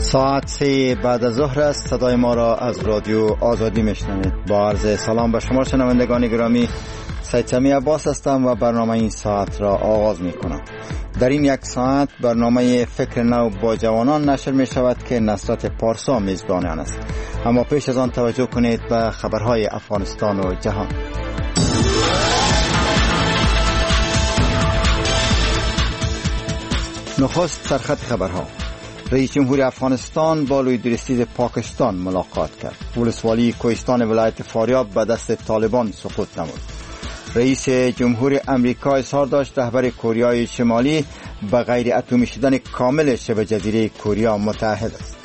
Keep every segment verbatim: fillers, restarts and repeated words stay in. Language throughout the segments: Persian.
ساعت سه بعد از ظهر است. صدای ما را از رادیو آزادی میشنوید. با عرض سلام به شما شنوندگان گرامی، سید سمی عباس هستم و برنامه این ساعت را آغاز می کنم. در این یک ساعت برنامه فکر نو با جوانان نشر می شود که نصرت پارسا میزبان آن است. اما پیش از آن توجه کنید به خبرهای افغانستان و جهان. نخست سرخط خبرها. رئیس جمهوری افغانستان با لویدرستیز پاکستان ملاقات کرد. ولسوالی کوهستان ولایت فاریاب به دست طالبان سقوط نمود. رئیس جمهوری امریکا اظهار داشت رهبر کوریای شمالی به غیر اتمی شدن کامل شبه جزیره کوریا متعهد است.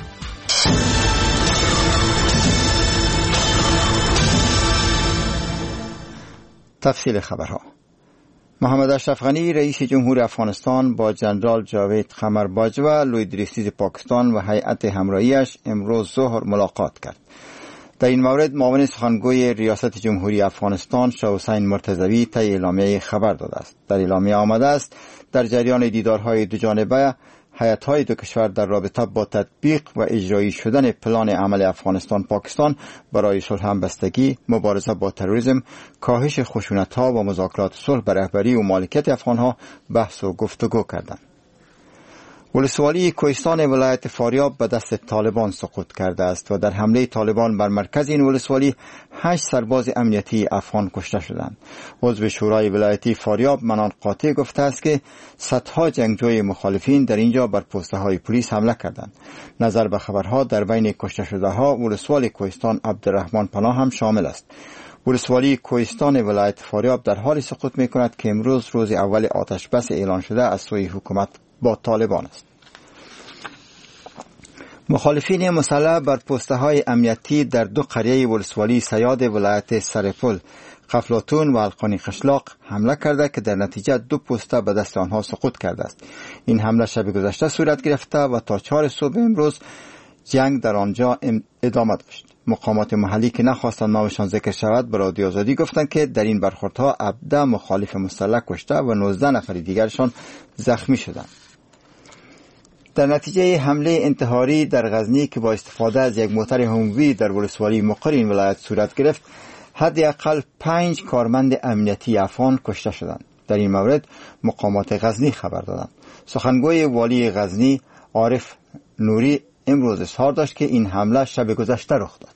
تفصیل خبرها. محمد اشرف غنی رئیس جمهوری افغانستان با جنرال جاوید قمر باجوه لویدرستیز پاکستان و هیئت همراهیش امروز ظهر ملاقات کرد. در این مورد معاون سخنگوی ریاست جمهوری افغانستان شاه حسین مرتضوی طی اعلامیه خبر داده است. در اعلامیه آمده است در جریان دیدارهای دو جانبه هیئت‌های دو کشور در رابطه با تطبیق و اجرایی شدن پلان عمل افغانستان پاکستان برای صلح همبستگی، مبارزه با تروریسم، کاهش خشونت‌ها و مذاکرات صلح بر رهبری و مالکیت افغان‌ها بحث و گفتگو کردند. ولسوالی کوهستان ولایت فاریاب به دست طالبان سقوط کرده است و در حمله طالبان بر مرکز این ولسوالی هشت سرباز امنیتی افغان کشته شدند. عضو شورای ولایتی فاریاب منان قاطع گفته است که صدها جنگجوی مخالفین در اینجا بر پسته های پلیس حمله کردند. نظر به خبرها در بین کشته شده ها ولسوالی کوهستان عبدالرحمن پناه هم شامل است. ولسوالی کوهستان ولایت فاریاب در حال سقوط می کند که امروز روز اول آتش بس اعلان شده از سوی حکومت با طالبان است. مخالفین مسلح بر پسته های امنیتی در دو قریه ولسوالی سیاد ولایت سرپل، قفلاتون و القانی خشلاق حمله کرده که در نتیجه دو پسته به دست آنها سقوط کرده است. این حمله شب گذشته صورت گرفته و تا چهار صبح امروز جنگ در آنجا ادامه داشت. مقامات محلی که نخواستند نامشان ذکر شود به رادیو آزادی گفتند که در این برخوردها هفده مخالف مسلح کشته و نوزده نفر دیگرشان زخمی شدند. در نتیجه حمله انتحاری در غزنی که با استفاده از یک موتر هموی در ولسوالی مقر این ولایت صورت گرفت، حداقل پنج کارمند امنیتی افغان کشته شدند. در این مورد مقامات غزنی خبر دادند. سخنگوی والی غزنی عارف نوری امروز اظهار داشت که این حمله شب گذشته رخ داد.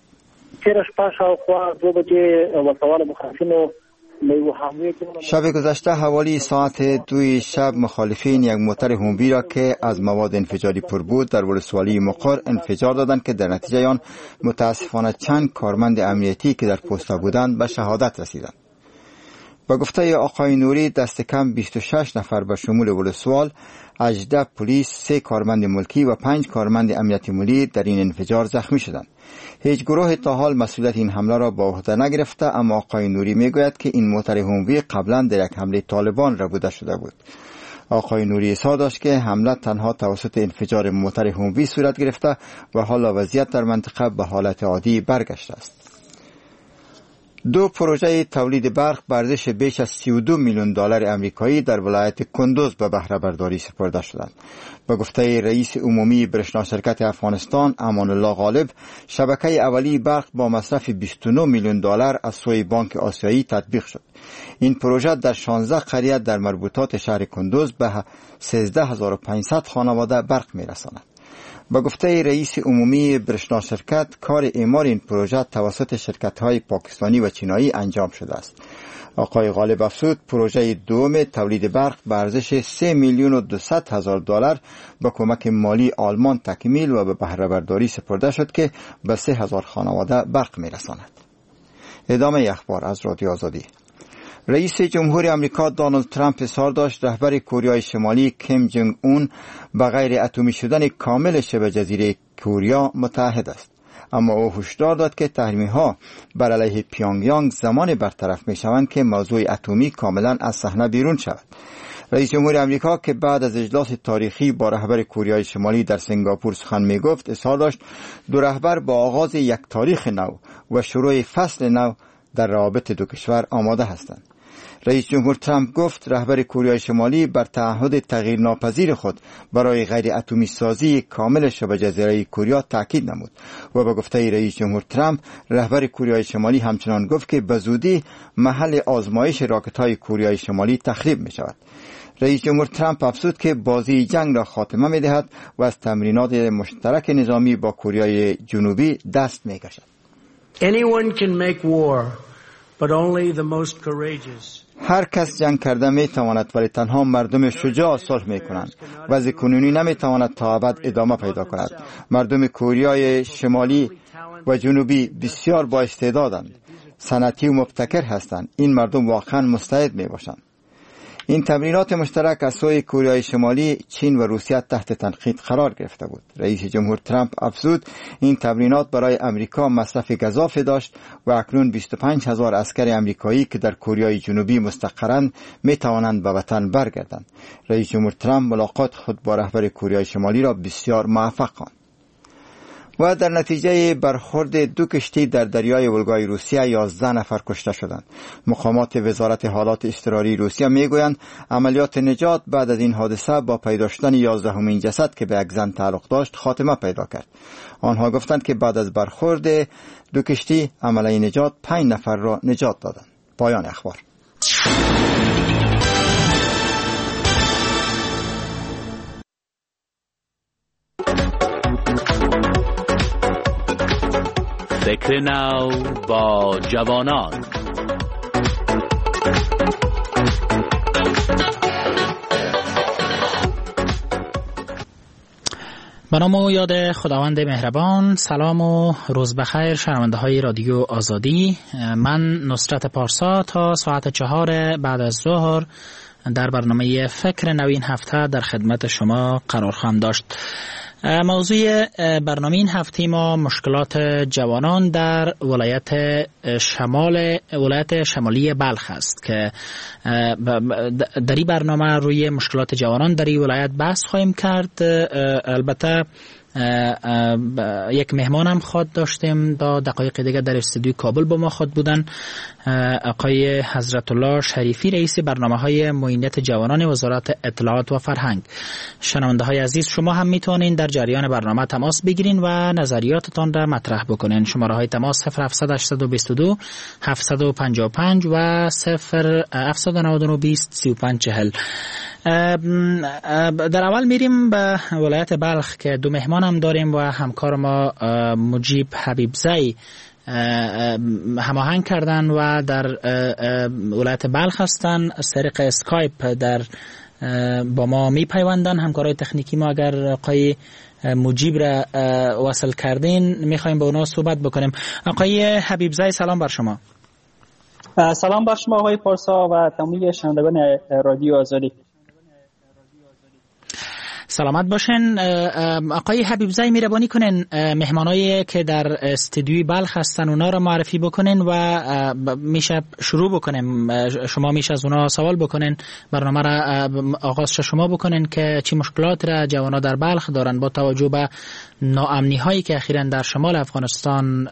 شب گذشته حوالی ساعت دوی شب مخالفین یک موتر هموی را که از مواد انفجاری پر بود در ولسوالی مقر انفجار دادند که در نتیجه آن متاسفانه چند کارمند امنیتی که در پسته بودند به شهادت رسیدند. با گفته آقای نوری دست کم بیست و شش نفر به شمول ولسوال، هجده پلیس، سه کارمند ملکی و پنج کارمند امنیتی ملی در این انفجار زخمی شدند. هیچ گروه تا حال مسئولیت این حمله را با عهده نگرفته، اما آقای نوری میگوید که این موتر هموی قبلا در یک حمله طالبان ربوده شده بود. آقای نوری اظهار داشت که حمله تنها توسط انفجار موتر هموی صورت گرفته و حالا وضعیت در منطقه به حالت عادی برگشته است. دو پروژه تولید برق به ارزش بیش از سی و دو میلیون دلار آمریکایی در ولایت کندوز به بهره برداری سپرده شدند. به گفته رئیس عمومی برشنا شرکت افغانستان امان الله غالب، شبکه اولی برق با مصرف بیست و نه میلیون دلار از سوی بانک آسیایی تطبیق شد. این پروژه در شانزده قریه در مربوطات شهر کندوز به سیزده هزار و پانصد خانواده برق میرساند. با گفته رئیس عمومی برشنا شرکت، کار اعمار این پروژه توسط شرکت‌های پاکستانی و چینایی انجام شده است. آقای غالب افزود پروژه دوم تولید برق به ارزش سه میلیون و دویست هزار دلار با کمک مالی آلمان تکمیل و به بهره برداری سپرده شد که به سه هزار خانواده برق میرساند. ادامه اخبار از رادیو آزادی. رئیس جمهوری آمریکا دونالد ترامپ اظهار داشت رهبر کوریای شمالی کیم جنگ اون به غیر اتمی شدن کامل شبه جزیره کوریا متعهد است. اما او هشدار داد که تحریم‌ها بر علیه پیونگ یانگ زمان برطرف می‌شوند که موضوع اتمی کاملا از صحنه بیرون شود. رئیس جمهوری آمریکا که بعد از اجلاس تاریخی با رهبر کوریای شمالی در سنگاپور سخن می‌گفت، اظهار داشت دو رهبر با آغاز یک تاریخ نو و شروع فصل نو در روابط دو کشور آماده هستند. رئیس جمهور ترامپ گفت رهبر کره شمالی بر تعهد تغییر ناپذیر خود برای غیر اتمی سازی کامل شبه جزیره کره تاکید نمود و به گفته رئیس جمهور ترامپ رهبر کره شمالی همچنان گفت که به زودی محل آزمایش راکت‌های کره شمالی تخریب می شود. رئیس جمهور ترامپ افزود که بازی جنگ را خاتمه می دهد و از تمرینات مشترک نظامی با کره جنوبی دست می کشد. Anyone can make war, but only the most courageous. هر کس جنگ کرده می تواند ولی تنها مردم شجاع صلح می کنند. وضع کنونی نمی تواند تا ابد ادامه پیدا کند. مردم کره شمالی و جنوبی بسیار با استعدادند. صنعتی و مبتکر هستند. این مردم واقعا مستعد می باشند. این تمرینات مشترک از سوی کره شمالی، چین و روسیه تحت تنقید قرار گرفته بود. رئیس جمهور ترامپ افزود این تمرینات برای امریکا مصرف گزافه داشت و اکنون بیست و پنج هزار عسکر امریکایی که در کره جنوبی مستقرند می توانند به وطن برگردند. رئیس جمهور ترامپ ملاقات خود با رهبر کره شمالی را بسیار موفق خواند. و در نتیجه برخورد دو کشتی در دریای ولگای روسیه یازده نفر کشته شدند. مقامات وزارت حالات اضطراری روسیه میگویند عملیات نجات بعد از این حادثه با پیدا شدن یازدهمین جسد که به یک زن تعلق داشت خاتمه پیدا کرد. آنها گفتند که بعد از برخورد دو کشتی عملیه نجات پنج نفر را نجات دادند. پایان اخبار. فکر نو با جوانان. به نام و یاد خداوند مهربان. سلام و روز بخیر شنونده های رادیو آزادی. من نصرت پارسا تا ساعت چهار بعد از ظهر در برنامه فکر نو این هفته در خدمت شما قرار خواهم داشت. موضوع برنامه این هفته ما مشکلات جوانان در ولایت شمال ولایت شمالی بلخ است که در این برنامه روی مشکلات جوانان در این ولایت بحث خواهیم کرد. البته یک مهمان هم خود داشتیم دا دقایق دیگه در استودیوی کابل با ما خود بودن، آقای حضرت الله شریفی رئیس برنامه های معینت جوانان وزارت اطلاعات و فرهنگ. شنونده های عزیز شما هم میتونین در جریان برنامه تماس بگیرین و نظریاتتان را مطرح بکنین. شماره های تماس صفر هفتصد و هشتصد و بیست و دو هفتصد و پنجاه و پنج و صفر هفتصد و نود و نه بیست سی و پنج چهل. در اول میریم به ولایت بلخ که دو مهمان هم داریم و همکار ما مجیب حبیبزی هماهنگ کردن و در ولایت بلخ هستن. از طریق اسکایپ در با ما میپیوندن. همکارای تکنیکی ما اگر آقای مجیب را وصل کردین میخوایم با اونا صحبت بکنیم. آقای حبیبزی سلام بر شما. سلام بر شما آقای پارسا و تمامی شنوندگان رادیو آزادی. سلامت باشین. آقای حبیبزی میربانی کنین مهمانایی که در استودیوی بلخ هستن اونا رو معرفی بکنین و میشه شروع بکنیم. شما میشه از اونا سوال بکنین، برنامه را آغاز شما بکنین که چی مشکلات را جوانا در بلخ دارن با توجه به ناامنی هایی که اخیراً در شمال افغانستان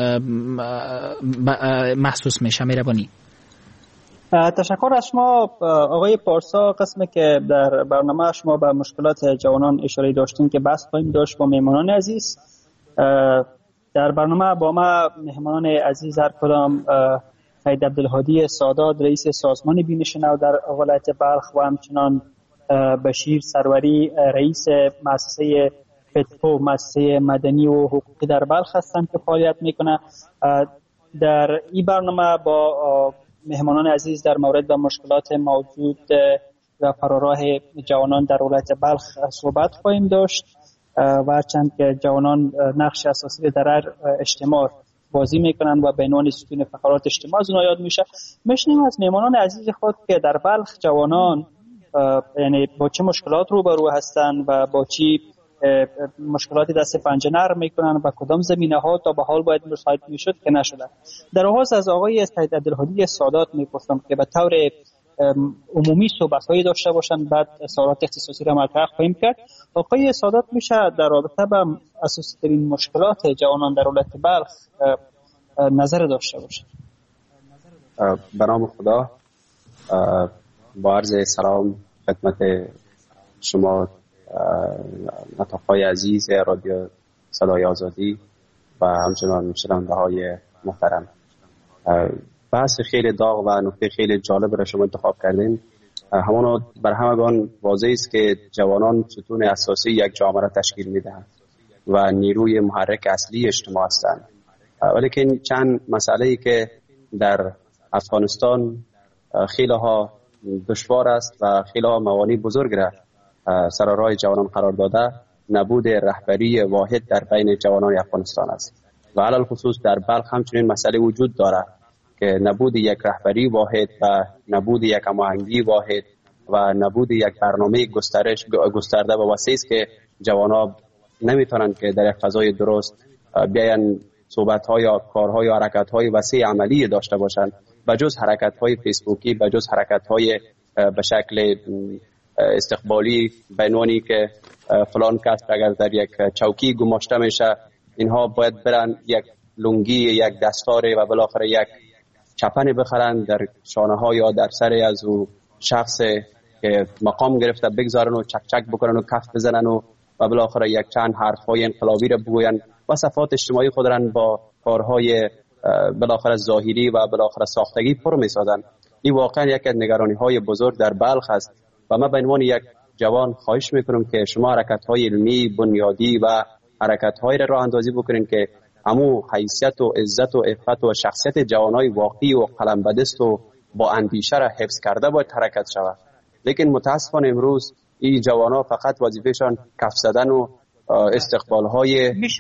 محسوس میشه. میربانی. تشکر از شما آقای پارسا. قسمی که در برنامه شما به مشکلات جوانان اشاره داشتین که بحث خواهیم داشت با مهمانان عزیز. در برنامه با ما مهمانان عزیز هر کدام سید عبدالهادی سادات رئیس سازمان بینشنو در ولایت بلخ و همچنان بشیر سروری رئیس مؤسسه فتپو مؤسسه مدنی و حقوقی در بلخ هستند که فعالیت میکنه. در این برنامه با مهمانان عزیز در مورد به مشکلات موجود و فراراه جوانان در ولایت بلخ صحبت خواهیم داشت و چند که جوانان نقش اساسی در هر اجتماع بازی میکنن و به عنوان ستون فقرات اجتماع از اونها یاد میشه. میشنیم از مهمانان عزیز خود که در بلخ جوانان یعنی با چه مشکلات روبرو هستند و با چی مشکلاتی دست پنجه نرم میکنن و کدام زمینه ها تا به حال باید مساعد میشد که نشده. در آغاز از آقای سید عبدالهادی سادات میپرسم که به طور عمومی صحبت هایی داشته باشن، بعد سوالات اختصاصی را مطرح خواهیم کرد. آقای سادات میشه در رابطه با اساسی ترین مشکلات جوانان در ولایت بلخ نظر داشته باشند؟ به نام خدا. با عرض سلام خدمت شما نطقهای عزیز رادیو صدای آزادی و همچنان شنونده های محترم. بحث خیلی داغ و نکته خیلی جالب را شما انتخاب کردین. همانو بر همگان واضح است که جوانان ستون اساسی یک جامعه را تشکیل میدهند و نیروی محرک اصلی اجتماع هستند. ولیکن چند مسئله‌ای که در افغانستان خیلی ها دشوار است و خیلی ها موانع بزرگ را سر راه جوانان قرار داده، نبود رهبری واحد در بین جوانان افغانستان است و علل خصوص در بلخ همچنین مسئله وجود دارد که نبود یک رهبری واحد و نبود یک هماهنگی واحد و نبود یک برنامه گسترش گسترده و وسیع است که جوانان نمیتونند که در یک فضای درست بیاین صحبت‌ها یا کارها یا حرکت‌های وسیع عملی داشته باشند، بجز حرکت‌های فیسبوکی، بجز حرکت‌های به شکل استقبالی بینانی که فلان کس اگر در یک چوکی گماشته میشه اینها باید برن یک لنگی، یک دستاره و بالاخره یک چپن بخرن در شانه ها یا در سر از او شخص که مقام گرفته بگذارن و چک چک بکنن و کف بزنن و و بالاخره یک چند حرف‌های انقلابی را بگوین و صفات اجتماعی خودران با کارهای بالاخره ظاهری و بالاخره ساختگی پر می‌سازند. این واقعا یک از نگرانی‌های بزرگ در بلخ است و من به عنوان یک جوان خواهش میکنم که شما حرکت‌های علمی بنیادی و حرکت‌های را راه اندازی بکنین که همو حیثیت و عزت و عفت و شخصیت جوانای واقعی و قلمبدست و با اندیشه را حفظ کرده باید حرکت شود. لیکن متاسفانه امروز این جوانا فقط وظیفهشان کف زدن و استقبال‌های میشه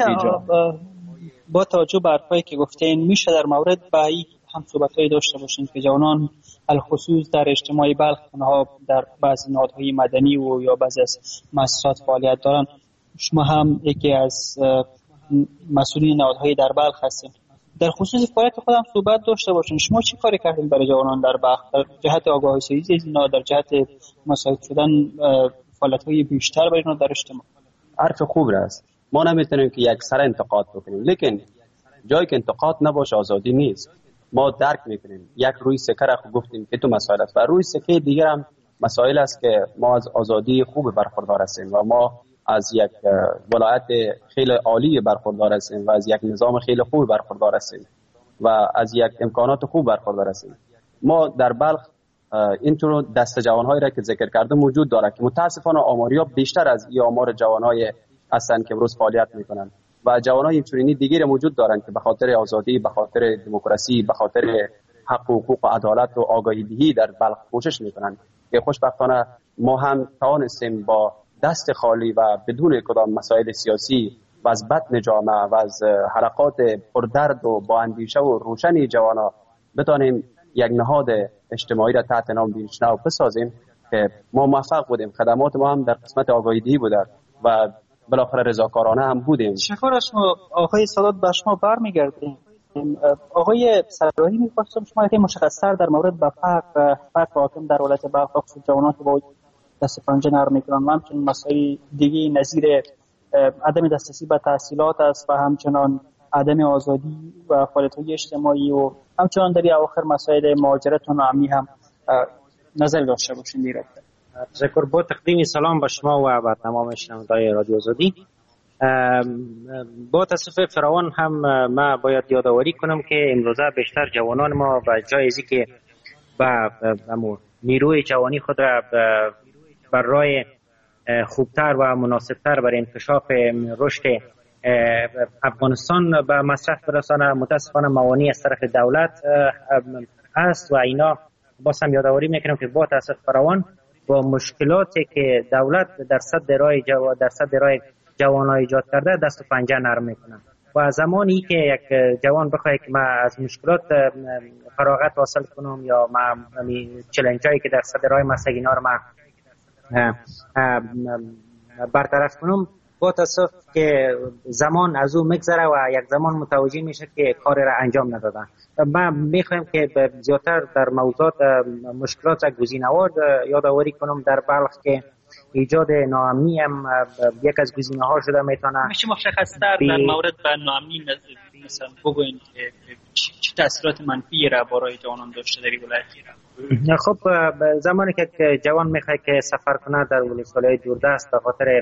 با توجه به حرفایی که گفتین میشه در مورد با این هم صحبت‌هایی داشته باشین که جوانان الخصوص در اجتماع بلخ اونها در بعضی نهادهای مدنی و یا بعضی از مؤسسات فعالیت دارن. شما هم یکی از مسئولین نهادهای در بلخ هستین. در خصوص فعالیت خودم صحبت داشته باشین. شما چی کاری کردین برای جوانان در بلخ در جهت آگاهی سازی اینا، در جهت مساعد شدن فعالیت‌های بیشتر برای اینا در اجتماع؟ حرف خوب است. ما نمیتونیم که یک سر انتقاد بکنیم، لیکن جایی که انتقاد نباشه آزادی نیست. ما درک میکنیم یک روی سکه را گفتیم که تو مسائل است و روی سکه دیگر هم مسائل است که ما از آزادی خوب برخوردار هستیم و ما از یک ولایت خیلی عالی برخوردار هستیم و از یک نظام خیلی خوب برخوردار هستیم و از یک امکانات خوب برخوردار هستیم. ما در بلخ اینطور دست جوانهایی را که ذکر کردم موجود داره که متاسفانه آماری‌ها بیشتر از این آمار جوانهای هستند که امروز فعالیت میکنن و جوانای اینچنینی دیگر موجود دارند که به خاطر آزادی، به خاطر دموکراسی، به خاطر حق و حقوق و عدالت و آگاهی دهی در بلخ کوشش میکنن که خوشبختانه ما هم توانستیم با دست خالی و بدون کدام مسائل سیاسی و از بطن جامعه و از حرکات پردرد و با اندیشه و روشنی جوانا بتانیم یک نهاد اجتماعی را تحت نام بیشنو بسازیم که ما موفق بودیم. خدمات ما هم در قسمت آگاهی دهی بوده و بالاخره رضاکارانه هم بودیم. تشکر از شما آقای سادات. به شما برمیگردیم. آقای سراهی می‌خواستم شما یه مشخص‌تر در مورد به فرق فرق حاکم در ولایت بلخ خصوص جوانان که با دست پنجه نرم می‌کنن و همچنین مسائل دیگه نظیر عدم دسترسی به تحصیلات است و همچنان عدم آزادی و فعالیت‌های اجتماعی و همچنان در اواخر مسائل مهاجرت و ناامنی هم نظر داشته باشین دیره. تشکر. با تقدیم سلام به شما و به تمام شنوندگان رادیو آزادی. با تاسف فراوان هم ما باید یادآوری کنم که امروزه بیشتر جوانان ما به جای ازی که با نیروی جوانی خود را بر راه خوبتر و مناسبتر برای انکشاف رشد افغانستان به مصرف برسانه، متاسفانه موانع از طرف دولت است و اینا باز هم یادآوری میکنم که با تاسف فراوان با مشکلاتی که دولت در صد راه جو... در صد راه جوانان ایجاد کرده دست و پنجه نرم میکنن و زمانی که یک جوان بخواد که من از مشکلات فراغت حاصل کنم یا من چالنجایی که در صد راه مسئله اینا رو من برطرف کنم، با تاسف که زمان از او میگذره و یک زمان متوجه میشه که کار را انجام ندادن. من میخوایم که زیادتر در موضوعات مشکلات گزینه‌وار یادآوری کنم در بلخ که ایجاد ناامنی هم یک از گزینه ها شده میتونه. میشه مشخص‌تر در مورد به ناامنی مثلا بگوین که چه تاثیرات منفی را برای جوانان داشته در ولایت ایران؟ خب زمانی که جوان میخواد که سفر کنه در ولایت‌های دوردست به خاطر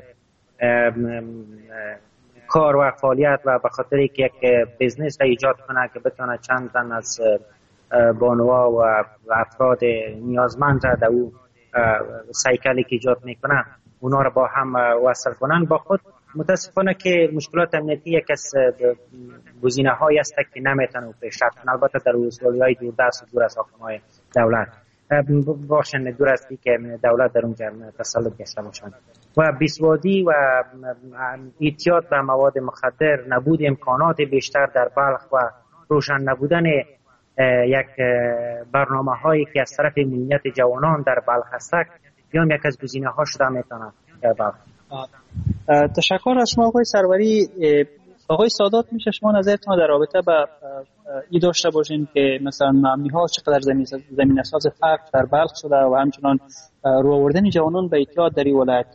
کار و فعالیت و به خاطر اینکه یک بیزنس را ایجاد کنه که بتونه چند تن از بانوا و افراد نیازمند را در او سایکلی که ایجاد میکنه اونا را با هم وصل کنن با خود، متاسفانه که مشکلات امنیتی یک از گزینه هایی است که نمیتونه پیشرفت کنه. البته در ولایت‌های دوردست و دور از حاکمای دولت باشن، دور از که دولت در اونجا تسلط داشته باشند و بیسوادی و اعتیاد به مواد مخدر، نبود امکانات بیشتر در بلخ و روشن نبودن یک برنامه هایی که از طرف امنیت جوانان در بلخ هست یا یک از گزینه ها شده میتونه در بلخ. تشکر از شما آقای سروری. آقای سادات، میشه شما نظرتون در رابطه با این داشته باشین که مثلا ناامنی ها چقدر زمین زمین اساس فقر در بلخ شده و همچنان رو آوردن جوانان به اعتیاد در این ولایت؟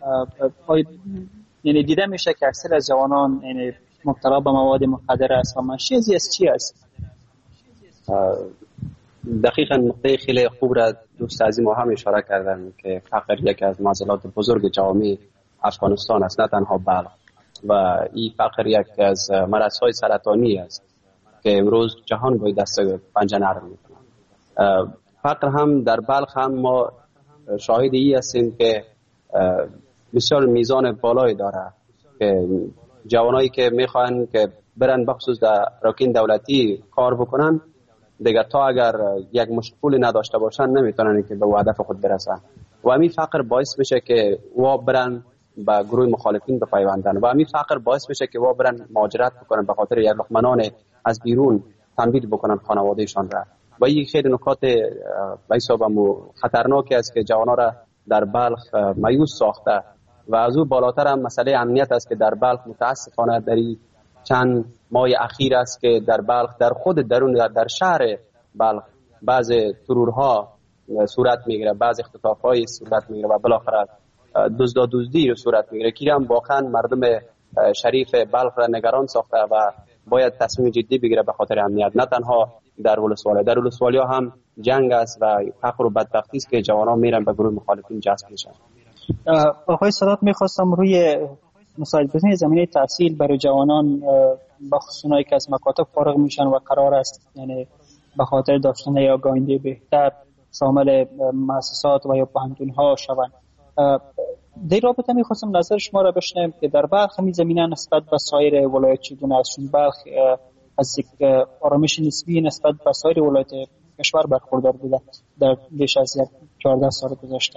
یعنی دیده میشه که اکثر از جوانان یعنی مبتلا به مواد مخدر است و منشأ از چی است؟ دقیقاً نقطه خیلی خوب را دوست عزیز ما هم اشاره کردن که فقر یک از معضلات بزرگ جامعه افغانستان است، نه تنها بلخ، و این فقر یک از مرض‌های سرطانی است که امروز جهان باید دست پنجه نرم می‌کنه. فقر هم در بلخ هم ما شاهد ای هستیم که بسیار میزان بالایی داره که جوانایی که میخوان که برن بخصوص در راکین دولتی کار بکنن دیگه تا اگر یک مشغول نداشته باشن نمیتونن که به هدف خود برسن و همین فقر باعث میشه که وا برن به گروه مخالفین بپیوندن و همین فقر باعث میشه که وا برن مهاجرت بکنن به خاطر یک لقمه نان از بیرون تنبیه بکنن خانوادهشان را. و این خیلی نکات به حساب خطرناکی است که جوانا را در بلخ مایوس ساخته و از او بالاتر هم مسئله امنیت است که در بلخ متاسفانه در چند ماه اخیر است که در بلخ در خود درون در, در شهر بلخ بعض ترورها صورت میگیره، بعض اختطاف‌های صورت میگیره و بالاخره دزدا دزدی رو صورت میگیره که هم واقعا مردم شریف بلخ را نگران ساخته و باید تصمیم جدی بگیره به خاطر امنیت، نه تنها در ولسوالی. در ولسوالی هم جنگ است و فقر و بدبختی است که جوانان میرن به گروه مخالفین جذب میشن. آقای سادات، میخواستم روی مسائل بزنی زمینه تحصیل برای جوانان با خصوصی که از مکاتب فارغ میشن و قرار است یعنی به خاطر داشتن یا آینده بهتر شامل مؤسسات و یا پوهنتون‌ها شوند. در رابطه میخواستم نظر شما را بشنوم که در بلخ همین زمینه نسبت به سایر ولایت چگونه است؟ چون بلخ از یک آرامش نسبی نسبت به سایر ولایت کشور برخوردار بوده در بیش از چهارده سال گذشته.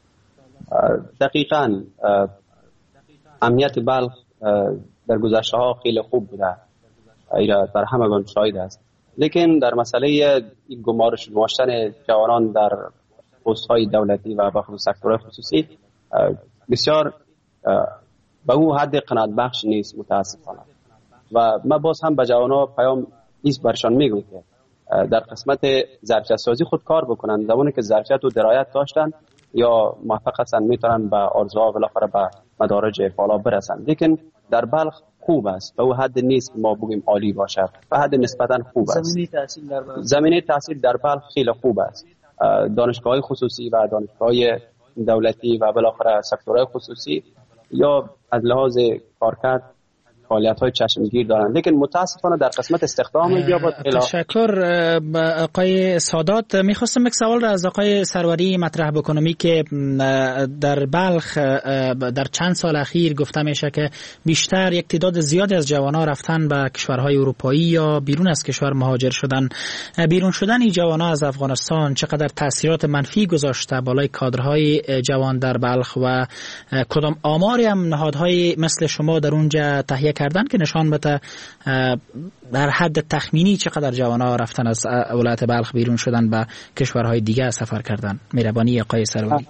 دقیقاً امنیت بلخ در گذشته ها خیلی خوب بوده، ایرا در همگان شاهد است، لیکن در مسئله گمارش داشتن جوانان در پست‌های دولتی و به خصوص سکتور خصوصی بسیار به او حد قناعت بخش نیست متاسفانه. و من باز هم به جوانان پیام ایست برشان میگم که در قسمت ظرفیت سازی خود کار بکنن، زمانی که ظرفیت و درایت داشتن یا موفق هستن میتونن به آرزوها بالاخره به مدارج بالا برسن. لیکن در بلخ خوب است، به او حد نیست ما بگیم عالی باشه، به حد نسبتا خوب است. زمینه تحصیل در بلخ زمینه تحصیل در بلخ خیلی خوب است. دانشگاه‌های خصوصی و دانشگاه‌های دولتی و بالاخره سکتورهای خصوصی یا از لحاظ کارکرد فعالیت‌های چشمگیر دارند، لیکن متاسفانه در قسمت استخدام یا با تشکر آقای سادات. میخواستم یک سوال را از آقای سروری مطرح بکنم که در بلخ در چند سال اخیر گفته میشه که بیشتر یک تعداد زیادی از جوانان رفتن به کشورهای اروپایی یا بیرون از کشور مهاجر شدن. بیرون شدن این جوانان از افغانستان چقدر تاثیرات منفی گذاشته بالای کادرهای جوان در بلخ و کدام آماری هم نهادهای مثل شما در اونجا تهیه کردن که نشان بده در حد تخمینی چقدر جوانان رفتن از ولایت بلخ بیرون شدن به کشورهای دیگه سفر کردن؟ مهربانی آقای سروری.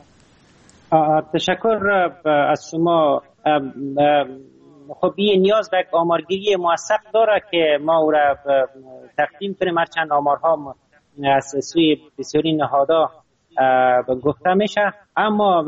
تشکر از شما. خب این نیاز به یک آمارگیری موثق داره که ما او را تقدیم کنیم، هرچند آمارها از سوی بسیاری نهادها گفته میشه. اما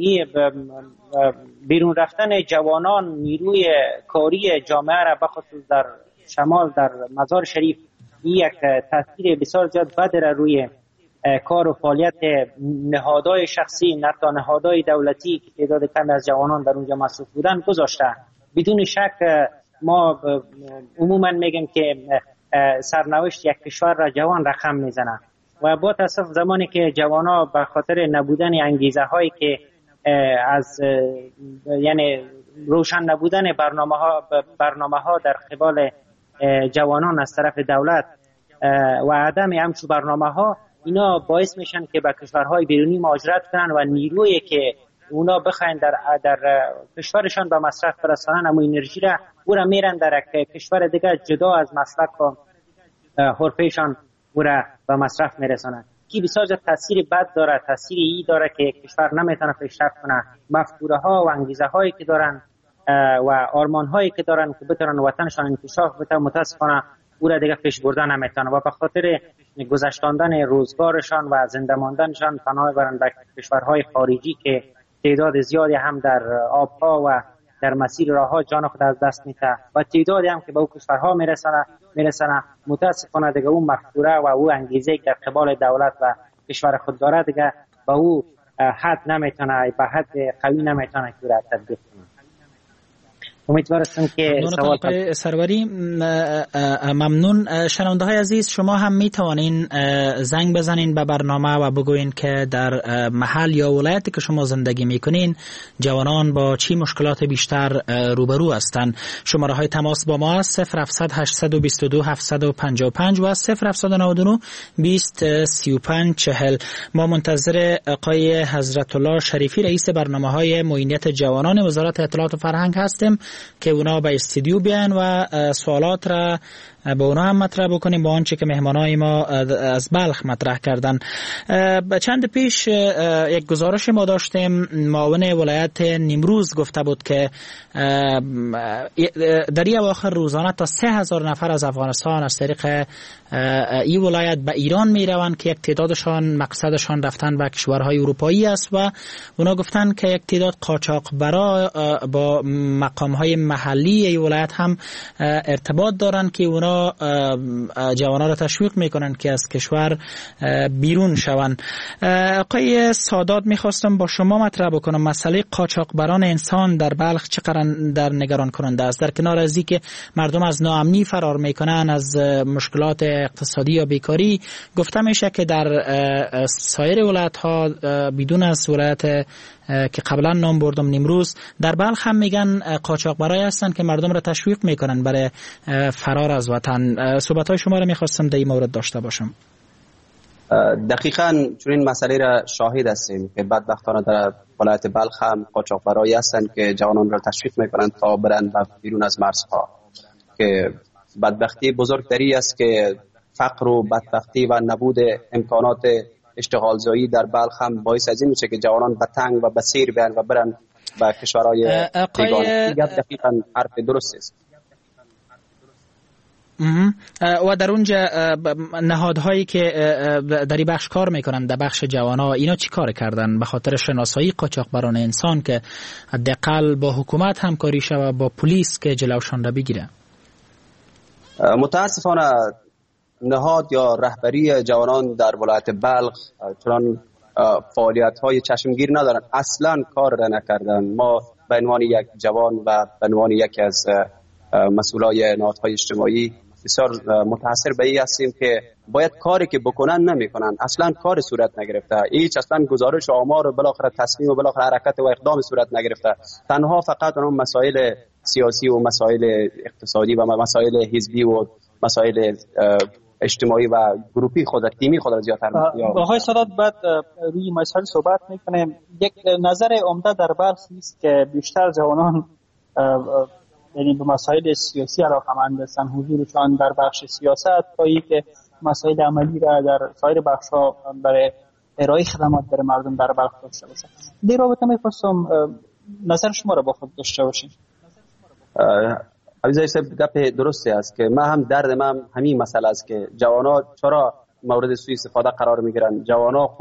بیرون رفتن جوانان نیروی کاری جامعه را بخصوص در شمال در مزار شریف یک تاثیر بسیار زیاد بد را روی کار و فعالیت نهادهای شخصی نتا نهادهای دولتی که تعداد کمی از جوانان در اونجا مصروف بودن گذاشته. بدون شک ما عموما میگیم که سرنوشت یک کشور را جوان رقم میزنه و با تاسف زمانی که جوانا به خاطر نبودن انگیزه هایی که از یعنی روشن نبودن برنامه ها برنامه ها در قبال جوانان از طرف دولت و عدم همچون برنامه ها، اینا باعث میشن که به کشورهای بیرونی مهاجرت کنن و نیرویی که اونا بخواین در در کشورشان به مصرف برسانن اما انرژی را او را میرن در کشور دیگه جدا از مسلک و حرفهشان او را به مصرف میرسانن که بسیار تاثیر بد داره. تاثیر ای داره که کشور نمیتونه پیشرفت کنه. مفکوره ها و انگیزه هایی که دارن و آرمان هایی که دارن که بتونن وطنشان انکشاف بده متاسفانه او را دیگه پیش بردن نمیتونه و به خاطر گذشتاندن روزگارشان و زنده ماندنشان پناه برن به کشورهای خارجی که تعداد زیادی هم در آبها و در مسیر راهها جان خود از دست میده و تعدادی هم که به او کشورها میرسنه میرسنه متاسفانه دیگه اون مفکوره و او انگیزه که در قبال دولت و کشور خود داره دیگه به او حد نمیتونه به حد قوی نمیتونه که را تطبیق کنه. امیدوارم که سوال سروری ممنون. شنونده های عزیز، شما هم می توانین زنگ بزنین به برنامه و بگوین که در محل یا ولایتی که شما زندگی میکنین جوانان با چی مشکلات بیشتر روبرو هستند. شماره های تماس با ما صفر هفتصد هشتصد و بیست و دو هفتصد و پنجاه و پنج و صفر هفتصد و نود و نه بیست سی و پنج چهل. ما منتظر آقای حضرت الله شریفی رئیس برنامه های معینیت جوانان وزارت اطلاعات و فرهنگ هستیم که اونا به استودیو بیان و سوالات را با اونا هم مطرح بکنیم با آنچه که مهمانای ما از بلخ مطرح کردن. چند پیش یک گزارش ما داشتیم، معاون ولایت نیمروز گفته بود که در این اواخر روزانه تا سه هزار نفر از افغانستان از طریق این ولایت به ایران می روند که یک تعدادشان مقصدشان رفتن به کشورهای اروپایی است و اونا گفتن که یک تعداد قاچاقبرا با مقامهای محلی این ولایت هم ارتباط دارن که اونا جوانان را تشویق میکنن که از کشور بیرون شوند. آقای سادات میخواستم با شما مطرح بکنم مسئله قاچاقبران انسان در بلخ چقدر در نگران کننده است، در کنار از اینکه مردم از ناامنی فرار میکنن، از مشکلات اقتصادی یا بیکاری، گفته میشه که در سایر ولایت ها بدون از ولایت که قبلا نام بردم نیمروز، در بلخ هم میگن قاچاقبرای هستن که مردم را تشویق میکنن برای فرار از وطن. صحبت های شما را میخواستم در این مورد داشته باشم. دقیقاً چون این مسئله را شاهد هستیم که بدبختانه در ولایت بلخ هم قاچاقبرایی هستن که جوانان را تشویق میکنن تا برن بیرون از مرزها، که بدبختی بزرگتری است که فقر و بدبختی و نبود امکانات اشتغال زایی در بلخ هم باعث از این میشه که جوانان به تنگ و به سیر بیان و برن به کشورهای بیگانه. دقیقاً حرف درست است. و در اونجا نهادهایی که در این بخش کار میکنن در بخش جوانا، اینا چی کار کردن به خاطر شناسایی قاچاقبران انسان که حداقل با حکومت همکاری شه و با پلیس که جلوشان را بگیره؟ متاسفانه نهاد یا رهبری جوانان در ولایت بلخ چنان فعالیت های چشمگیر ندارن، اصلا کار را نکردن. ما به عنوان یک جوان و به عنوان یکی از مسئولای نهادهای اجتماعی بسیار متاثر به این هستیم که باید کاری که بکنن نمیکنن، اصلا کار صورت نگرفته، هیچ اصلا گزارش آمار و بالاخره تصمیم و بالاخره حرکت و اقدام صورت نگرفته. تنها فقط اون مسائل سیاسی و مسائل اقتصادی و مسائل حزبی و مسائل اجتماعی و گروپی خود تیمی خود را زیادتر می‌کنه. آقای سادات بعد روی مسائل صحبت میکنیم. یک نظر عمده در بلخ است که بیشتر جوانان یعنی به مسائل سیاسی علاقه‌مند هستند، حضورشان در بخش سیاست تا اینکه مسائل عملی را در سایر بخش‌ها برای ارائه خدمات برای مردم در بلخ داشته باشند. در رابطه می‌خواستم نظر شما را با خود داشته باشیم. عزیزای صاحب گپ درستی است که من هم درد من همین مسئله است که جوانا چرا مورد سوء استفاده قرار میگیرن. جوانا خو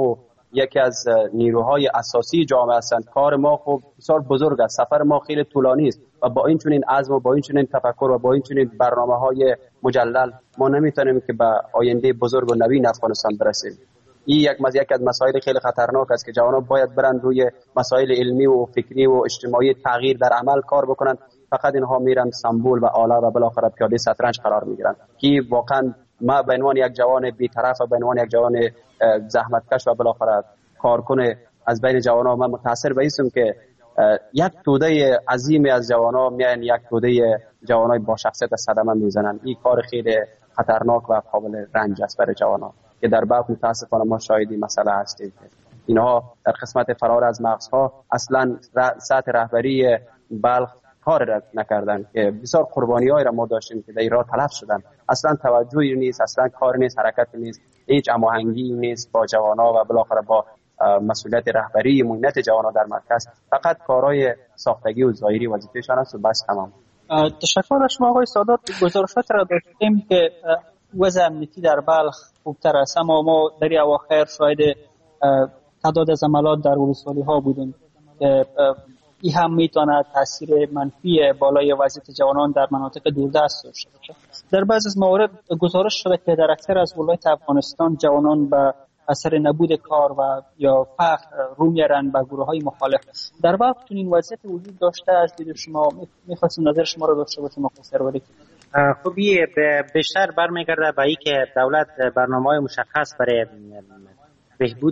یکی از نیروهای اساسی جامعه هستند. کار ما خب بسیار بزرگ است، سفر ما خیلی طولانی است و با این چنین عزم و با این چنین تفکر و با این چنین برنامه‌های مجلل ما نمیتونیم که به آینده بزرگ و نوین افغانستان برسیم. این یک مز یک از مسائل خیلی خطرناک است که جوانان باید برند روی مسائل علمی و فکری و اجتماعی تغییر در عمل کار بکنند. فقط اینها میرن سمبل و آله و بالاخره پیاده شطرنج قرار میگیرن که واقعا ما به عنوان یک جوان بی‌طرف و به عنوان یک جوان زحمتکش و بالاخره کارکن از بین جوانان من متاثر به اینم که یک توده عظیم از جوانان میان یک توده جوانای با شخصیت صدمه میزنن. این کار خیلی خطرناک و قابل رنج است برای جوانان که در بلخ متاسفانه ما شاهدی مسئله هستیم. اینها در قسمت فرار از مغزها اصلا سطح رهبری بلخ کار نکردن که بسیار قربانی‌هایی را ما داشتیم که در این راه تلف شدن. اصلا توجهی نیست، اصلا کار نیست، حرکت نیست، هیچ هماهنگی نیست با جوانا و بالاخره با مسئولیت رهبری مهمت جوانا در مرکز. فقط کارهای ساختگی و ظاهری وظیفه‌شان است و بس تمام. تشکر از شما آقای سادات. گزارشات را داشتیم که وضع امنیتی در بلخ خوبتر است، اما ما در اواخر شاهد تعداد از عملات در ولسوالی‌ها بودیم که این هم میتونه تاثیر منفی بالای وضعیت جوانان در مناطق دوردست داشته باشه. در بعض از موارد گزارش شده که در اکثر از ولایت افغانستان جوانان به اثر نبود کار و یا فقر رو میارن به گروه‌های مخالف. در واقع این وضعیت وجود داشته از دید شما، می‌خواستم نظر شما رو داشته باشم مختصر ولی خب یه بیشتر برمیگرده به این که دولت برنامه‌های مشخص برای بهبود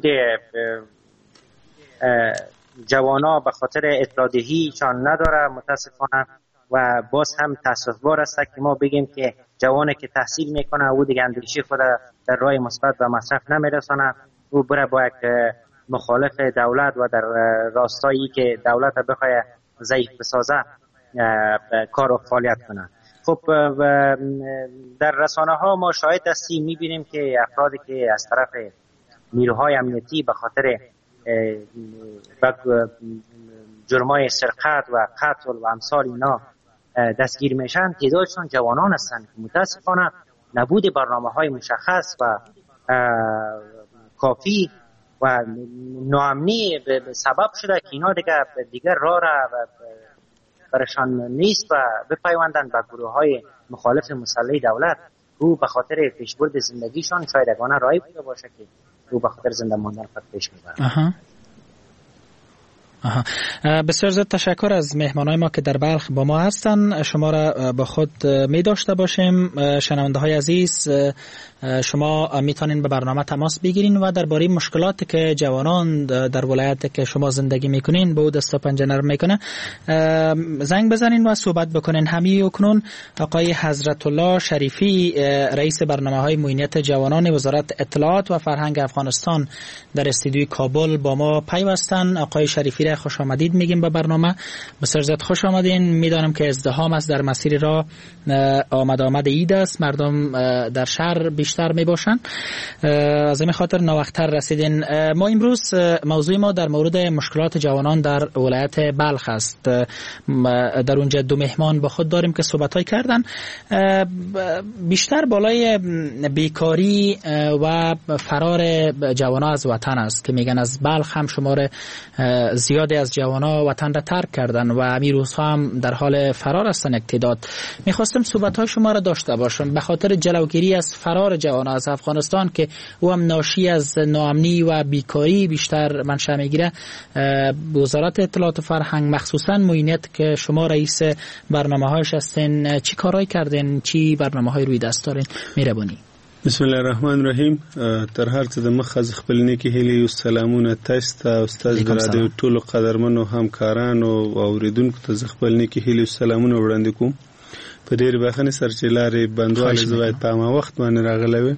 جوانا به خاطر اطلاع دهی چون نداره متاسفانه و باز هم تاسف‌بار است که ما بگیم که جوانی که تحصیل میکنه او دیگه اندیشه خود در راه مثبت و مصرف نمیرسانه، او بره با یک مخالف دولت و در راستایی که دولت بخواد ضعیف بسازه کار و فعالیت کنه. خب در رسانه ها ما شاهد هستیم میبینیم که افرادی که از طرف نیروهای امنیتی به خاطر جرمای سرقت و قتل و امثال اینا دستگیر میشن تعدادشون جوانان هستند که متاسفانه نبود برنامه‌های مشخص و کافی و ناامنی سبب شده که اینا دیگه دیگر راه را برشان نیست و بپیوندن به گروه‌های مخالف مسلح دولت. او به خاطر پیشبرد زندگیشان شاید یگانه راهی بوده باشه که او به خاطر زنده ماندن خود پیش میبرد. آها. بسیار زیاد تشکر از مهمانای ما که در بلخ با ما هستن. شما را با خود می داشته باشیم. شنونده های عزیز، شما میتونین به برنامه تماس بگیرین و درباره مشکلاتی که جوانان در ولایت که شما زندگی میکنین به او دست و پنجه نرم میکنه زنگ بزنین و صحبت بکنین. همی اکنون آقای حضرت الله شریفی رئیس برنامه های معینیت جوانان وزارت اطلاعات و فرهنگ افغانستان در استودیوی کابل با ما پیوستن. آقای شریفی را خوش آمدید میگیم به برنامه. بسیار زیاد خوش آمدین. میدانم که ازدحام است در مسیر را آمد آمد عید است، مردم در شهر بیشتر می باشن، از این خاطر ناوقتر رسیدین. ما امروز موضوع ما در مورد مشکلات جوانان در ولایت بلخ است. در اونجا دو مهمان با خود داریم که صحبت‌های کردن. بیشتر بالای بیکاری و فرار جوانان از وطن است که میگن از بلخ هم شمار زیادی از جوانان وطن را ترک کردن و امیر روزها هم در حال فرار هستن. یک تعداد میخواستم صحبت‌های شما را داشته باشم به خاطر جلوگیری از فرار جوانان از افغانستان که او هم ناشی از ناامنی و بیکاری بیشتر منشأ میگیره. وزارت اطلاعات و فرهنگ مخصوصا معینیت که شما رئیس برنامه‌هاش هستین، چی کارایی کردین، چی برنامه‌های روی دست دارین؟ مهربانی. بسم الله الرحمن الرحیم. تر هر څه د مخ از خپل نیکی هیلې او سلامونه تاسو ته استاد د رادیو ټولو قدرمنو همکارانو او اوریدونکو ته خپل نیکی هیلې او سلامونه وړاندې کوم. په ډېر بخښنې سره چې لارې بندواله زوی په ما وخت باندې راغلی وې.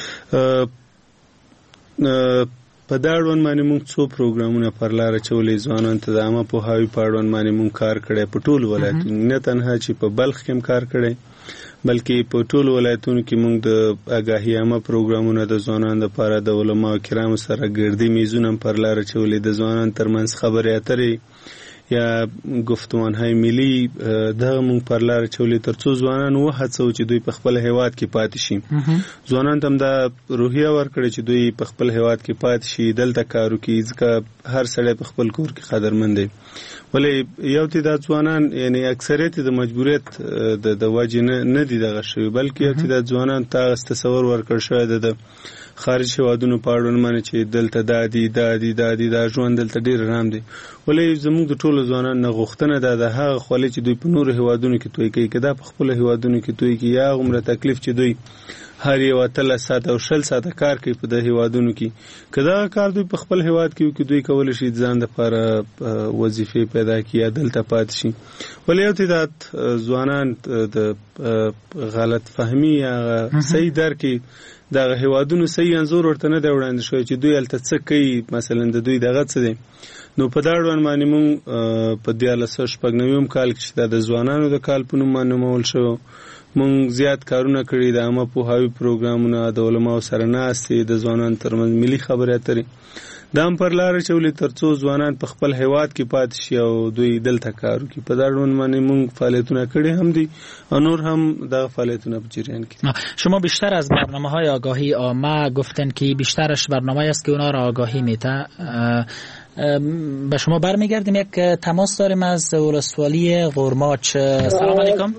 په دا اړوند باندې موږ څو پروګرامونه پر لاره چولې ځوانانو ته د عامه پوهاوي په اړوند باندې موږ کار کړی په ټولو ولایتونو، نه تنها چې په بلخ کې هم کار کړی بلکې په ټولو ولایتونو کې موږ د آګاهي عامه پروګرامونه د ځوانانو لپاره د علماو کرامو سره ګردي میزونه پر لاره چولې، د ځوانانو ترمنځ خبرې اترې یا گفتمان های ملی دغه مونږ پر لار چولې ترڅو ځوانان وهڅو چې دوی په خپل هیواد کې پاتې شي. ځوانان ته دا روحیه ورکړي چې دوی په خپل هیواد کې پاتې شي، دلته کار وکړي، ځکه هر سړی په خپل کور کې قدرمن دی. ولې یو تعداد ځوانان یعنی اکثریت د مجبوریت د د وجې نه دي دغه شوي، بلکې یو تعداد ځوانان ته تصور ورکړ شوی د خارج هیوادونو په اړوند باندې چې دلته دا دي دا دي دا دي دا ژوند دلته ډېر ارام دی. ولې زموږ د ټولو ځوانانو نه غوښتنه ده د هغه خولې چې دوی په نورو هیوادونو کې توی کوي، که دا په خپلو هیوادونو کې توی کوي، یا هغومره تکلیف چې دوی هر یو اتلس ساعته او شل ساعته کار کوي په د هیوادونو کې، که دغه کار دوی په خپل هیواد کې وکړي، دوی کولی شي ځان دپاره وظیفې پیدا کړي یا دلته پاتې شي. ولې یو تعداد ځوانان د غلط فهمي یا صحیح درک دغه هیوادونو صحیح انځور ورته نه دی وړاندې شوی چې دوی هلته څه کوي، مثلا د دوی دغه څه دی. نو په دا اړوند باندې مونږ په دیارلس سوه شپږ نوي کال کې چې دا د ځوانانو د کال په نوم باندې نومول شوی، مونږ زیات کارونه کړي، د عامه پوهاوي پروګرامونه، د علماو سره ناستې، د ځوانانو ترمنځ ملي خبرې اترې، دا هم پر لاره چولې ترڅو ځوانان په خپل هیواد کې پاتې شي او دوی دلته کار وکړي. په دا اړوند باندې مونږ فعالیتونه کړي هم دي و نور هم دغه فعالیتونه په جریان کې. شما بیشتر از برنامه‌های آگاهی عامه گفتن که بیشترش برنامه‌ای است که اونا را آگاهی میده. به شما برمیگردیم، یک تماس داریم از ولسوالی غرماچ. سلام علیکم.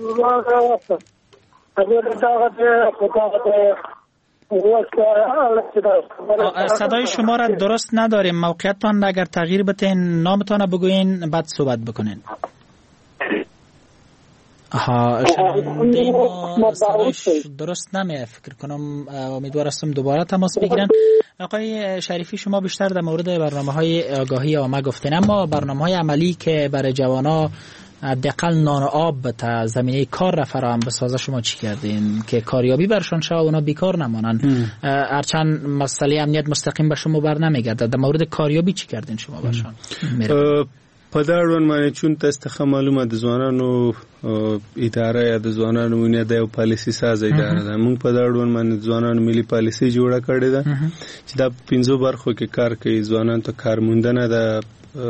صدای شما را درست نداریم، موقعیتتان اگر تغییر بتین، نامتان بگوین بعد صحبت بکنین. ها شنونده ما صدایش درست نمیه، فکر کنم امیدوار هستم دوباره تماس بگیرن. آقای شریفی شما بیشتر در مورد برنامه های آگاهی عامه گفتین، اما برنامه های عملی که برای جوانا حداقل نان و آب تا زمینه کار را فراهم بسازه شما چی کردین که کاریابی برشان شه و اونا بیکار نمانن؟ هرچند مسئله امنیت مستقیم به شما بر نمیگرده، در مورد کاریابی چی کردین شما برشان؟ په دا اړوند باندې چون تاسو ته معلومه د ځوانانو اداره یا د ځوانانو مونږ د یو پالیسي ساز اداره ده. مونږ په دا اړوند باندې ځوانانو ملي پالیسي جوړه کړې ده چې دا پنځو برخو کې کار کوي. ځوانانو ته کارموندنه ده،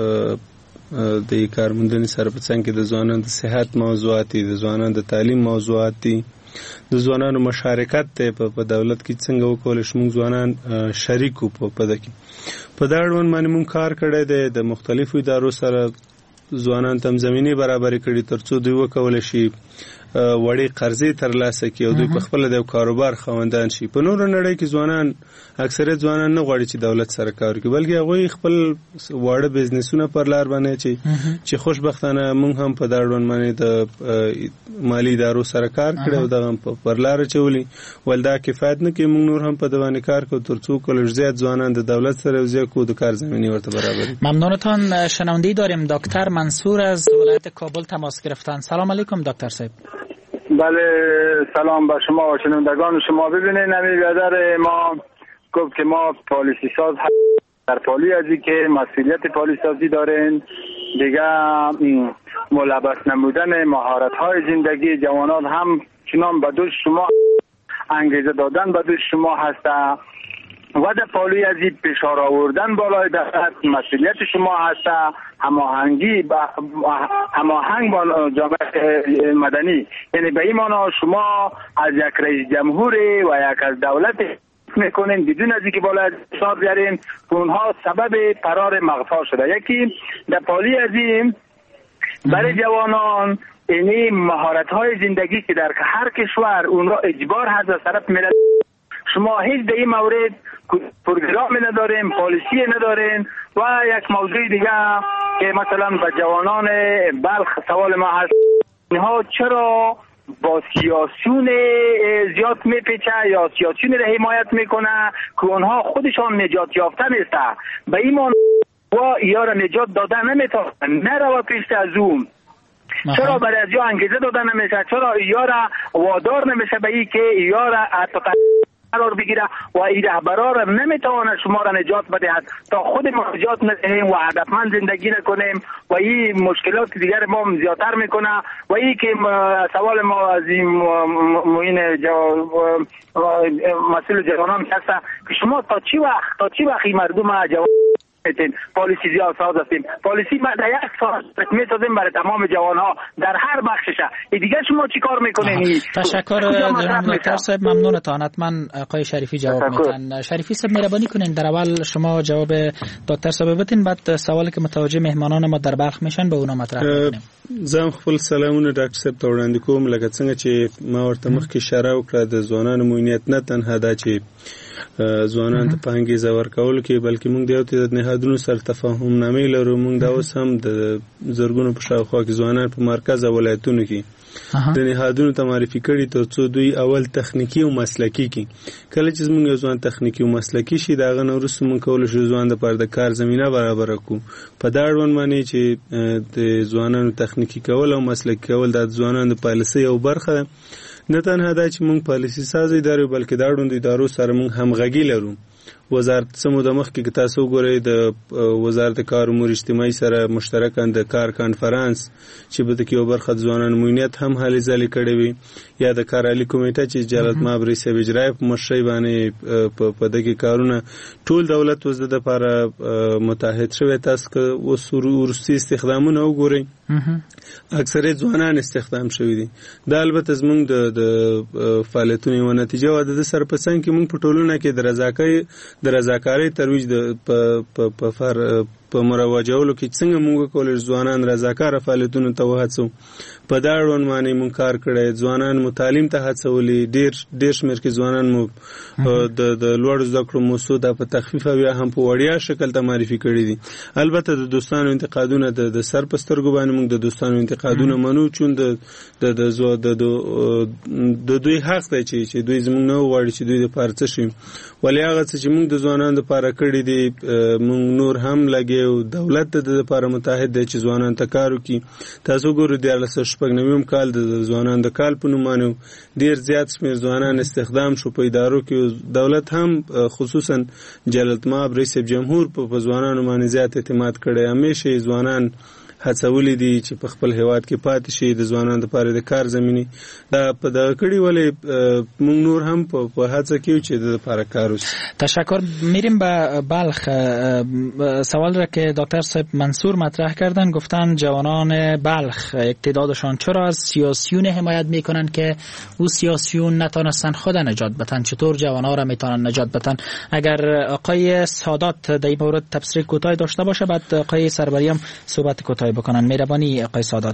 د کارموندنې سره په څنګ کې د ځوانانو د صحت موضوعات دي، د ځوانانو د تعلیم موضوعات دي، د ځوانانو مشارکت ته په دولت کې څنګه وکولای شو موږ ځوانان شریک وو په دغه کې. په دا اړوند باندې موږ کار کړی دی، د مختلفو ادارو سره ځوانان ته زمینه برابر کړي ترڅو دوی وکولای شي وړي قرضې ترلاسه کړي او دوی په خپل د کاروبار خوندان شي. په نورو نړۍ کې ځوانان اکثریت ځوانان نه غواړي چې دولت سره کار وکړي، بلکې هغه خپل واړه بزنسونه پر لار باندې چې چې خوشبختانه موږ هم په دا اړوند باندې د مالی ادارو سره کار کړی او دا هم پر لار چولي ولدا کفایت نه کې موږ نور هم په دوانې کار کوو ترڅو کله زیات ځوانان د دولت سره وزیا کو د کار زمینی ورته برابر. ممنونتان. شنونده‌ای داریم دکتر منصور از ولایت کابل تماس گرفتن. سلام علیکم دکتر صاحب. بله سلام به شما و شنوندگان شما. ببینید نمی بیادر ما گفت که ما پالیسی ساز در پالی ازی که مسئولیت پالیسی سازی دارین، دیگه ملبس نمودن مهارت های زندگی جوانان هم چنان به دوش شما انگیزه دادن به دوش شما هسته و در پالی ازی فشار آوردن بالای دولت مسئولیت شما هسته. هماهنگی هماهنگ با جامعه مدنی، یعنی به این معنا شما از یک رئیس جمهوری و یک از دولت میکنین بدون از اینکه بالا حساب بیارین که اونها سبب فرار مغفار شده. یکی در پالی از این برای جوانان اینی مهارت های زندگی که در هر کشور اون را اجبار هست از طرف ملت، شما هیچ در این مورد پروگرامی ندارین، پالیسی ندارین. و یک موضوع دیگه که مثلا به جوانان بلخ سوال ما هست، اینها چرا با سیاسیون زیاد میپیچه یا سیاسیون را حمایت میکنه که اونها خودشان نجات یافته نیسته؟ به این معنی و یا را نجات داده نمیتونه، نرو پیش از اون. چرا برای از یا انگیزه داده نمیشه؟ چرا یا را وادار نمیشه به این که یا را قرار بگیره و این رهبرا را نمیتواند شما را نجات بدهد تا خود ما نجات ندهیم و هدفمند زندگی نکنیم و این مشکلات دیگر ما زیادتر میکنه. و این که سوال ما از این موین مسئول جوانان هست که شما تا چی وقت تا چی وقت مردم جوان پالیسی زیاد ساز هستیم. پالیسی ما در یک سال میسازیم برای تمام جوان ها در هر بخشش. دیگه شما چی کار میکنین؟ تشکر جناب دکتر صاحب، ممنونتان. حتما آقای شریفی جواب میدن. شریفی صاحب مهربانی کنین در اول شما جواب دکتر صاحب بدین، بعد سوالی که متوجه مهمانان ما در بلخ میشن به اونا مطرح کنیم. زم خپل سلامونه ډاکټر صاحب ته وړاندې کوم. لکه څنګه چې ما ورته مخکې اشاره وکړه د ځوانانو مؤمنیت نه تنها دا چې ځوانان ته په انګیزه ورکول کې، بلکې موږ د یو تعداد نهادونو سره تفاهم نامې لرو. موږ دا اوس هم د زرګونو په شاوخوا کې ځوانان په مرکز او ولایتونو کې د نهادونو ته معرفي کړي تر څو دوی اول تخنیکی او مسلکی کې کله چې موږ یو ځوان تخنیکی او مسلکی شي دا غن ورس موږ کول شو ځوان د پر د کار زمينه برابر کو. په دا ډول معنی چې د ځوانانو تخنیکی کول او مسلکی کول د ځوانانو د پالیسي او برخه نه تنها دا چې موږ پالیسي سازي دارو بلکې دا ډوند ادارو سره موږ همغږي لرو. وزارت سمو د مخ کې تاسو ګورئ د وزارت کار امور اجتماعي سره مشترکاً د کار کانفرنس چې به د کیو برخه ځوانان مؤمنیت هم هلي ځلې کړې وي، یا د کار علی کمیټه چې جلالت مآب رئیس اجرای په مشرۍ باندې په دغه کارونه ټول دولت وزده د لپاره متحد شوی. تاسو که ورستی استخدامونه وګورئ اکثره ځوانان استخدام شوی دي. دا البته زمونږ د فعالیتونو و نتیجه و د سرپرسنګ کې موږ په ټولنه کې د رضاکارۍ د رضاکارۍ ترویج د په په فر په مروجولو کې څنګه موږ کولای ځوانان رضاکار فعالیتونو ته وهڅو. په دا ډول باندې موږ کار کړی. ځوانان متعلم ته هڅولي. ډیر ډیر شمېر کې ځوانان مو د د لوړ زده کړو موسوده په تخفیف او هم په وړیا شکل ته معرفي کړي دي. البته د دوستانو انتقادونه د سر په سترګو باندې موږ د دوستانو انتقادونه منو، چون د د د د دوی حق دی چې دوی زموږ نه وغواړي چې دوی د پارڅ شي. ولې هغه چې موږ د ځوانانو لپاره کړی دي موږ نور هم لګي او دولت د لپاره متحد دی چې ځوانان ته کار وکړي. تاسو ګورئ د لسه شپږ نویم کال د ځوانان د کال په نومانو ډیر زیات شمېر ځوانان استخدام شو په ادارو کې. دولت هم خصوصا جلالت مآب رئیس جمهور په ځوانانو باندې زیات اعتماد کړی. همیشه ځوانان هڅولې دي چې په خپل هیواد کې پاتې شي، د ځوانانو لپاره د کار زمینی دا په دغه کړي. ولې موږ نور هم په هڅه کې چې د لپاره کار وشي. تشکر. میریم به بلخ. سوال را که دکتر صاحب منصور مطرح کردن، گفتن جوانان بلخ اقتدادشان چرا از سیاسیون حمایت میکنن که او سیاسیون نتونستن خود نجات بدن؟ چطور جوانا را میتونن نجات بدن؟ اگر آقای سادات در این مورد تفسیر کوتاه داشته باشه، بعد آقای سربری هم صحبت کوتاه بکنن. مهربانی آقای سادات.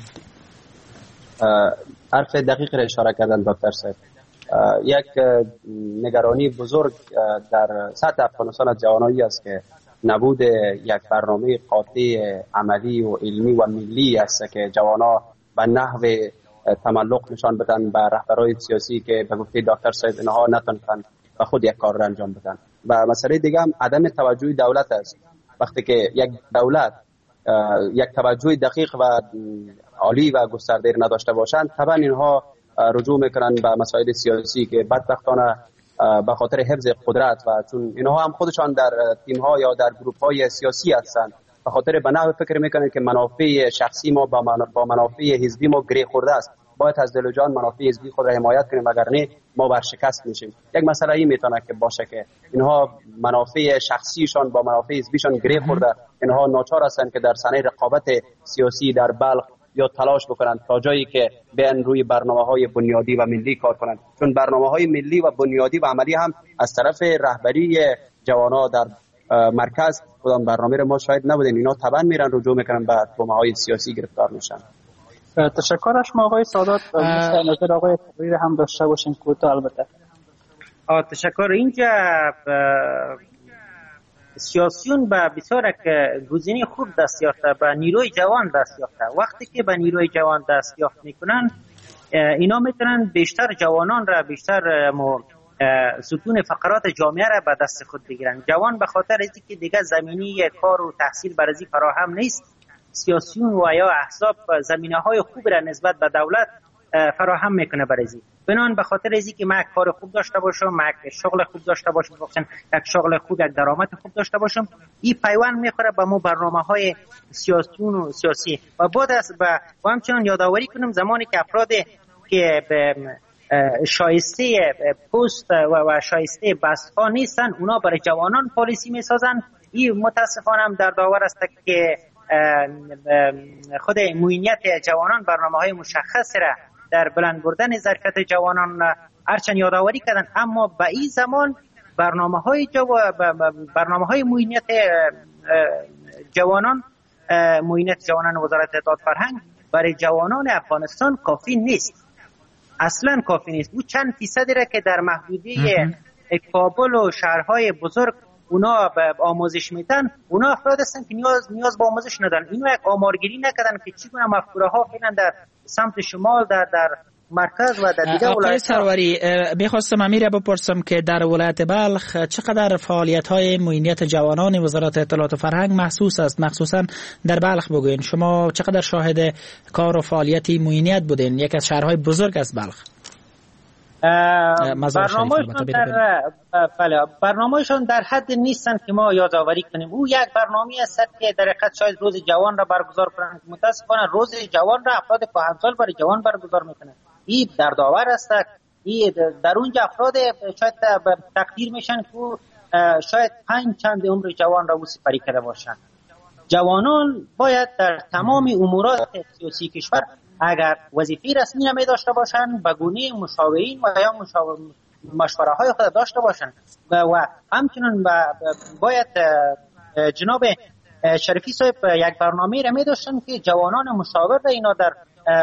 حرف دقیق را اشاره کردن دکتر صاحب. یک نگرانی بزرگ در سطح افغانستان از جوانایی است که نبود یک برنامه قاطع عملی و علمی و ملی است که جوانا به نحو تملق نشان بدن به رهبران سیاسی که به گفته دکتر صاحب اینها نتونن و خود یک کار را انجام بدن. و مسئله دیگه هم عدم توجه دولت است. وقتی که یک دولت یک توجه دقیق و عالی و گسترده نداشته باشند، طبعا اینها رجوع میکنن به مسائل سیاسی که بدبختانه به خاطر حفظ قدرت و چون اینها هم خودشان در تیم ها یا در گروپ های سیاسی هستند، به خاطر به نحو فکر میکنن که منافع شخصی ما با منافع حزبی ما گره خورده است، باید از دل و جان منافع حزبی خود را حمایت کنیم، وگرنه ما برشکست میشیم. یک مسئله این میتونه که باشه که اینها منافع شخصیشان با منافع حزبیشان گره خورده، اینها ناچار هستند که در صحنه رقابت سیاسی در بلخ یا تلاش بکنند تا جایی که بیان روی برنامه‌های بنیادی و ملی کار کنند، چون برنامه‌های ملی و بنیادی و عملی هم از طرف رهبری جوانا در مرکز کدام برنامه رو ما شاید نبودیم. اینا طبعا میرن رجوع میکنن به تومه‌های سیاسی گرفتار میشن. تشکر از شما آقای سادات. نظر آقای تقریر هم داشته باشین کوتاه. البته تشکر. اینجا سیاسیون به بسیار گزینه خوب دست یافته، به نیروی جوان دست یافته. وقتی که به نیروی جوان دست یافت میکنن، اینا میتونن بیشتر جوانان را، بیشتر ستون فقرات جامعه را به دست خود بگیرن. جوان به خاطر از اینکه دیگه زمینی کار و تحصیل برای فراهم نیست، سیاسیون و یا احزاب زمینه های خوب را نسبت به دولت فراهم میکنه برای زی. بنان به خاطر ازی که من کار خوب داشته باشم، من شغل خوب داشته باشم، یک شغل خوب، یک درآمد خوب داشته باشم، این پیوند میخوره به مو برنامه‌های سیاسیون و سیاسی. و بعد از با همچنان یادآوری کنم زمانی که افراد که به شایسته پست و شایسته بست ها نیستن، اونا برای جوانان پالیسی میسازن. این متاسفانه هم در داور است که خود معینیت جوانان برنامه های مشخص را در بلند بردن ظرفیت جوانان هرچند یادآوری کردن، اما به این زمان برنامه های جو... برنامه های معینیت جوانان معینیت جوانان وزارت اطلاعات فرهنگ برای جوانان افغانستان کافی نیست، اصلا کافی نیست. او چند فیصدی را که در محدوده کابل و شهرهای بزرگ اونا به آموزش میدن، اونا افراد هستن که نیاز نیاز به آموزش ندارن. اینو یک آمارگیری نکردن که چگونه مفکوره ها فعلا در سمت شمال در در مرکز و در دیگر ولایت. آقای سروری، میخواستم امیر بپرسم که در ولایت بلخ چقدر فعالیت های معینیت جوانان وزارت اطلاعات و فرهنگ محسوس است، مخصوصا در بلخ بگوین شما چقدر شاهد کار و فعالیتی معینیت بودین؟ یک از شهرهای بزرگ است بلخ. برنامه‌شون در بله برنامه‌شون در حد نیستن که ما یادآوری کنیم. او یک برنامه است که در حقیقت شاید روز جوان را برگزار کنند. متاسفانه روز جوان را افراد کهنسال برای جوان برگزار میکنند. این در داور است. این در اونجا افراد شاید تقدیر میشن که شاید پنج چند عمر جوان را او سپری کرده باشند. جوانان باید در تمام امورات سیاسی کشور اگر وظیفه رسمی نمی داشته باشند به گونه مشاورین و یا مشوره های خود داشته باشند و همچنین باید جناب شریفی صاحب یک برنامه را می داشتن که جوانان مشاور را اینا در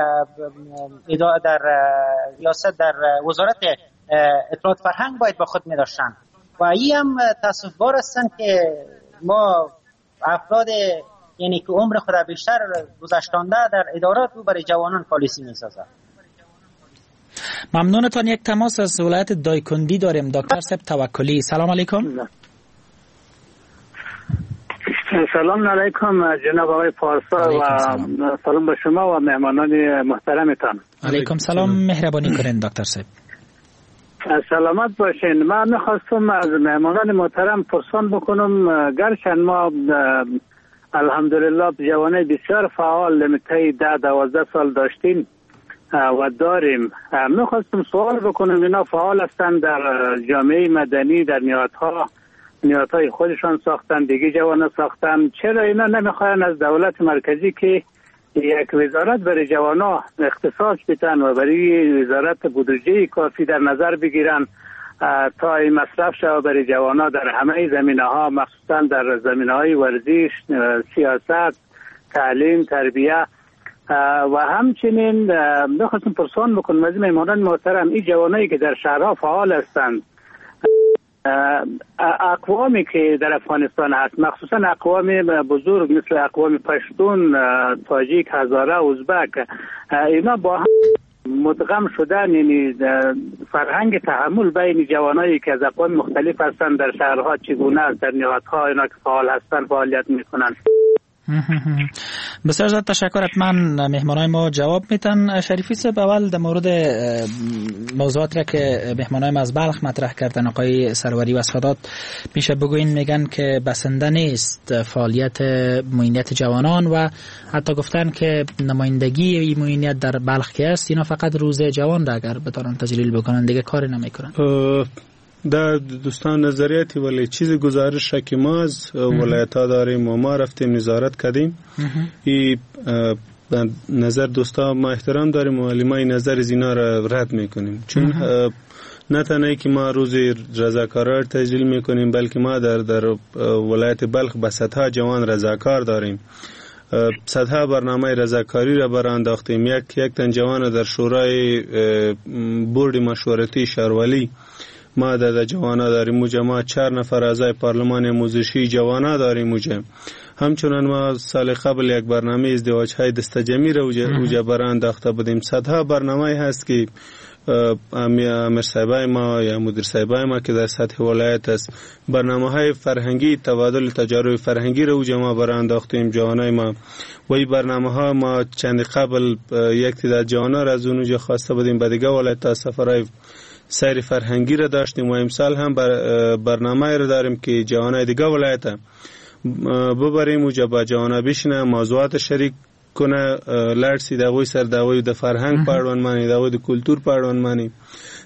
در ریاست در وزارت اطلاعات فرهنگ باید به خود می داشتن و این هم تاسف بار هستند که ما افراد یعنی که عمر خود بیشتر گذشتانده در ادارات رو برای جوانان پالیسی می‌سازد. ممنونتان. یک تماس از ولایت دایکندی داریم. دکتر صاحب توکلی، سلام علیکم. سلام علیکم جناب آقای پارسا و سلام. سلام به شما و مهمانان محترمتان. علیکم سلام، مهربانی کنین دکتر صاحب. سلامت باشین. من می‌خواستم از مهمانان محترم پرسان بکنم، گرچند ما الحمدلله جوانای بسیار فعال لمیته ده دوازده سال داشتیم و داریم. میخواستم سوال بکنم، اینا فعال هستند در جامعه مدنی، در نهادها نهادهای خودشان ساختن، دیگه جوانا ساختن، چرا اینا نمیخواین از دولت مرکزی که یک وزارت برای جوانا اختصاص بدن و برای وزارت بودجه کافی در نظر بگیرن تا این مصرف شود برای جوانا در همه زمینه ها، مخصوصا در زمینه های ورزش، سیاست، تعلیم، تربیه و همچنین میخواستم پرسان بکنم از مهمانان محترم، این جوانایی که در شهرها فعال هستند، اقوامی که در افغانستان هست، مخصوصا اقوام بزرگ مثل اقوام پشتون، تاجیک، هزاره، ازبک، اینا با هم مدغم شدن، یعنی فرهنگ تحمل بین جوانایی که از اقوام مختلف هستند در شهرها چگونه است، در نهادها اینا که فعال هستند فعالیت میکنند. بسیار زیاد تشکر. حتما مهمانای ما جواب میتن. شریفی صاحب، اول در مورد موضوعات را که مهمانای ما از بلخ مطرح کردن، آقای سروری و صفداد، میشه بگوین میگن که بسنده نیست فعالیت معینیت جوانان و حتی گفتن که نمایندگی این معینیت در بلخ که است، اینا فقط روز جوان را اگر بتونن تجلیل بکنن دیگه کاری نمیکنن. در دوستان نظریاتی ولی چیز گزارش که ما از ولایت ها داریم و ما رفتیم نظارت کردیم، این نظر دوستا ما احترام داریم ولی ما این نظر از اینا را رد میکنیم، چون نه تنها که ما روز رضاکارا را تجلیل میکنیم بلکه ما در در ولایت بلخ به صدها جوان رضاکار داریم. صدها برنامه رضاکاری را برانداختیم. یک یک تن جوان در شورای بورد مشورتی شهرولی ما در جوانا داریم. موجه ما چهار نفر اعضای پارلمان آموزشی جوانا داریم. موجه همچنان ما سال قبل یک برنامه ازدواج های دستجمی را اوجه برانداخته بودیم. صدها برنامه هست که امیر صاحبای ما یا مدیر صاحبای ما که در سطح ولایت است، برنامه های فرهنگی، تبادل تجارب فرهنگی را اوجه ما برانداختیم جوانای ما. و این برنامه ها ما چند قبل یک تعداد جوانا را از اونجا خواسته بودیم به دیگه ولایت ها سفرهای سیر فرهنگی را داشتیم و امسال هم بر برنامه را داریم که جوانای دیگه ولایت ببریم و با جوانا بشینه موضوعات شریک کنه، لرسی داوی سر داوی د فرهنگ پاروان مانی، داوی د کلتور پاروان مانی،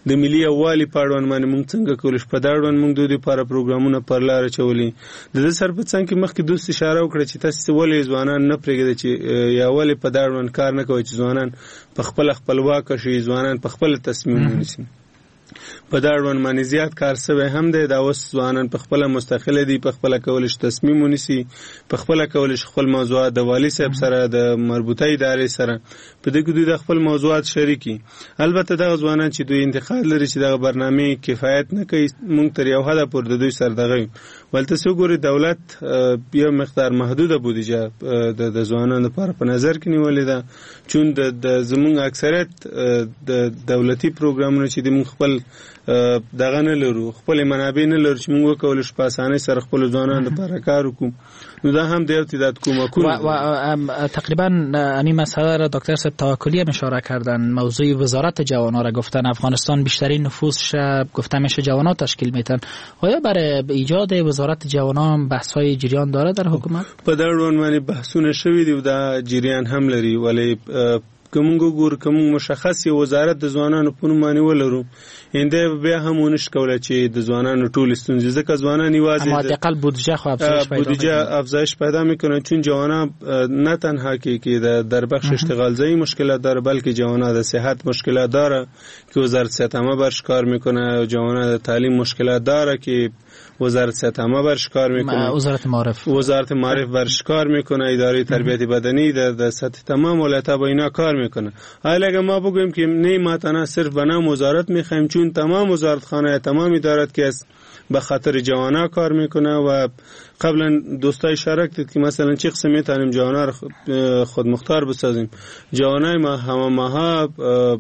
د ملي یووالي په اړوند باندې موږ څنګه کولی شو په دا اړوند موږ د دوی لپاره پروګرامونه پر لاره چولي. د دې سر په څنګ کې مخکې دوست اشاره وکړه چې تاسو ولې ځوانان نه پرېږدئ چې یا ولې په دا اړوند کار نه کوي چې ځوانان په خپل خپلواک شي، ځوانان په خپل تصمیم ونیسي. په دا اړوند باندې زیات کار شوی هم دی. دا اوس ځوانان په خپله مستقله دي، په خپله کولی شي تصمیم ونیسي، په خپله کولی شي خپل موضوعات د والي صاحب سره د مربوطه ادارې سره په دې کې دوی د خپل موضوعات شریکي. البته دغه ځوانان چې دوی انتقاد لري چې دغه برنامې کفایت نه کوي، موږ تر یو حده پورې د دوی سره دغه یو. ولته څه وګورئ، دولت یو مقدار محدوده بودیجه د ځوانانو لپاره په نظر کې نیولې ده، چون د زموږ اکثریت د دولتي پروګرامونه چې موږ خپل دغه نه لرو، خپل منابع نه لرو چې موږ وکولو شو په اسانۍ سره خپل ځوانانو لپاره کار وکړو. نو دا هم د یو تعداد کمکونه و, و تقریبا همین مسئله را دکتر صاحب توکلی هم اشاره کردن. موضوع وزارت جوانان را گفتن افغانستان بیشترین نفوسش گفته میشه جوانان تشکیل میتن. آیا برای ایجاد وزارت جوانان بحث‌های جریان داره در حکومت؟ په دا اړوند باندې بحثونه شوي دي، دا جریان هم لري، ولی کومګ ګور کوم مشخص یو وزارت د ځوانانو په نوم باندې ولرو، انده بیا هم ونش کوله چې د ځوانانو ټول ستونزې ځکه ځوانان یوازې اما حداقل بودجه خو افزایش پیدا بودجه افزایش پیدا میکنه، چون جوانان نه تنها که که در بخش اشتغال زایی مشکلات داره، بلکه جوانان در صحت مشکلات داره که وزارت صحت همه برش کار میکنه، جوانان در تعلیم مشکلات داره که وزارت صحت همه برش کار میکنه، وزارت معارف وزارت معارف برش کار میکنه، اداره تربیت بدنی در در سطح تمام ولایت‌ها با اینا کار میکنه. حالا اگه ما بگویم که نه ما تنها صرف به نام وزارت میخوایم، چون تمام وزارتخانه تمام ادارات که است به خاطر جوانا کار میکنه و قبلا دوستای اشاره کردید که مثلا چه قسم میتونیم جوانا رو خود مختار بسازیم. جوانای ما همه ماها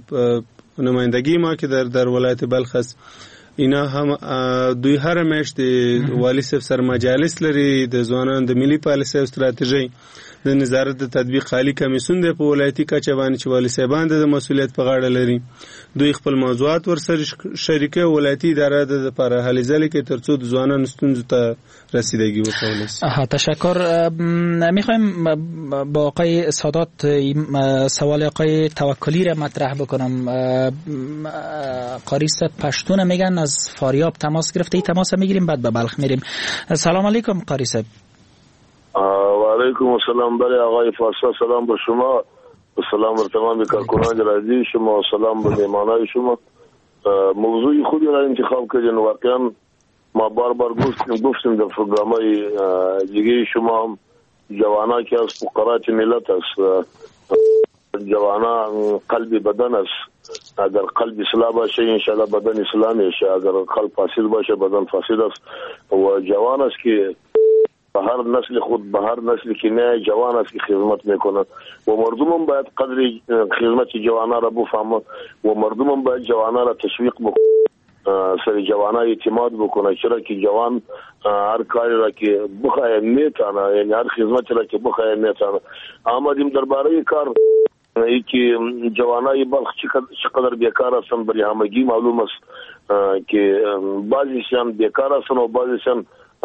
نمایندگی ما که در در ولایت بلخ است، اینا هم دوی هر میاشت والی صاحب سره مجالس لري د ځوانانو د ملي پالیسۍ او ستراتیژۍ د نظارت د تطبیق عالی کمیسیون دی په ولایتي کچه باندې چې والی صاحبان د مسؤلیت په غاړه لري. دوی خپل موضوعات ورسره شریکه ولایتي اداره د لپاره هلې ځلې کې ترڅو د ځوانانو ستونزو ته رسیدگی وکړي. تشکر. میخوایم با آقای سادات سوال آقای توکلی را مطرح بکنم. قاری صاحب پشتون میگن از فاریاب تماس گرفته، ای تماس میگیریم بعد به بلخ میریم. سلام علیکم قاری صاحب. و علیکم السلام. برای آقای فارسا سلام به شما و سلام بر تمام کارکنان رادیو شما و سلام به مهمانای شما. موضوعی خودی را انتخاب کردین، واقعا ما بار بار گفتیم گفتیم در پروگرامای دیگه شما هم جوانا که از فقرات ملت است، جوانا قلب بدن است، اگر قلب اصلاح باشه انشاءالله بدن اسلامی است، اگر قلب فاسد باشه بدن فاسد است. و جوان است که به هر نسل خود به هر نسل که نه جوان است که خدمت میکنه و مردم هم باید قدر خدمت جوانا را بفهمه و مردم هم باید جوانا را تشویق بکنه، سر جوانا اعتماد بکنه، چرا که جوان هر کاری را که بخواه میتانه، یعنی هر خدمت را که بخواه میتانه. آمدیم درباره کار ای که جوانای بلخ چقدر بیکار هستن، برای همگی معلوم است که بعضیشان بیکار هستن و بعضیشان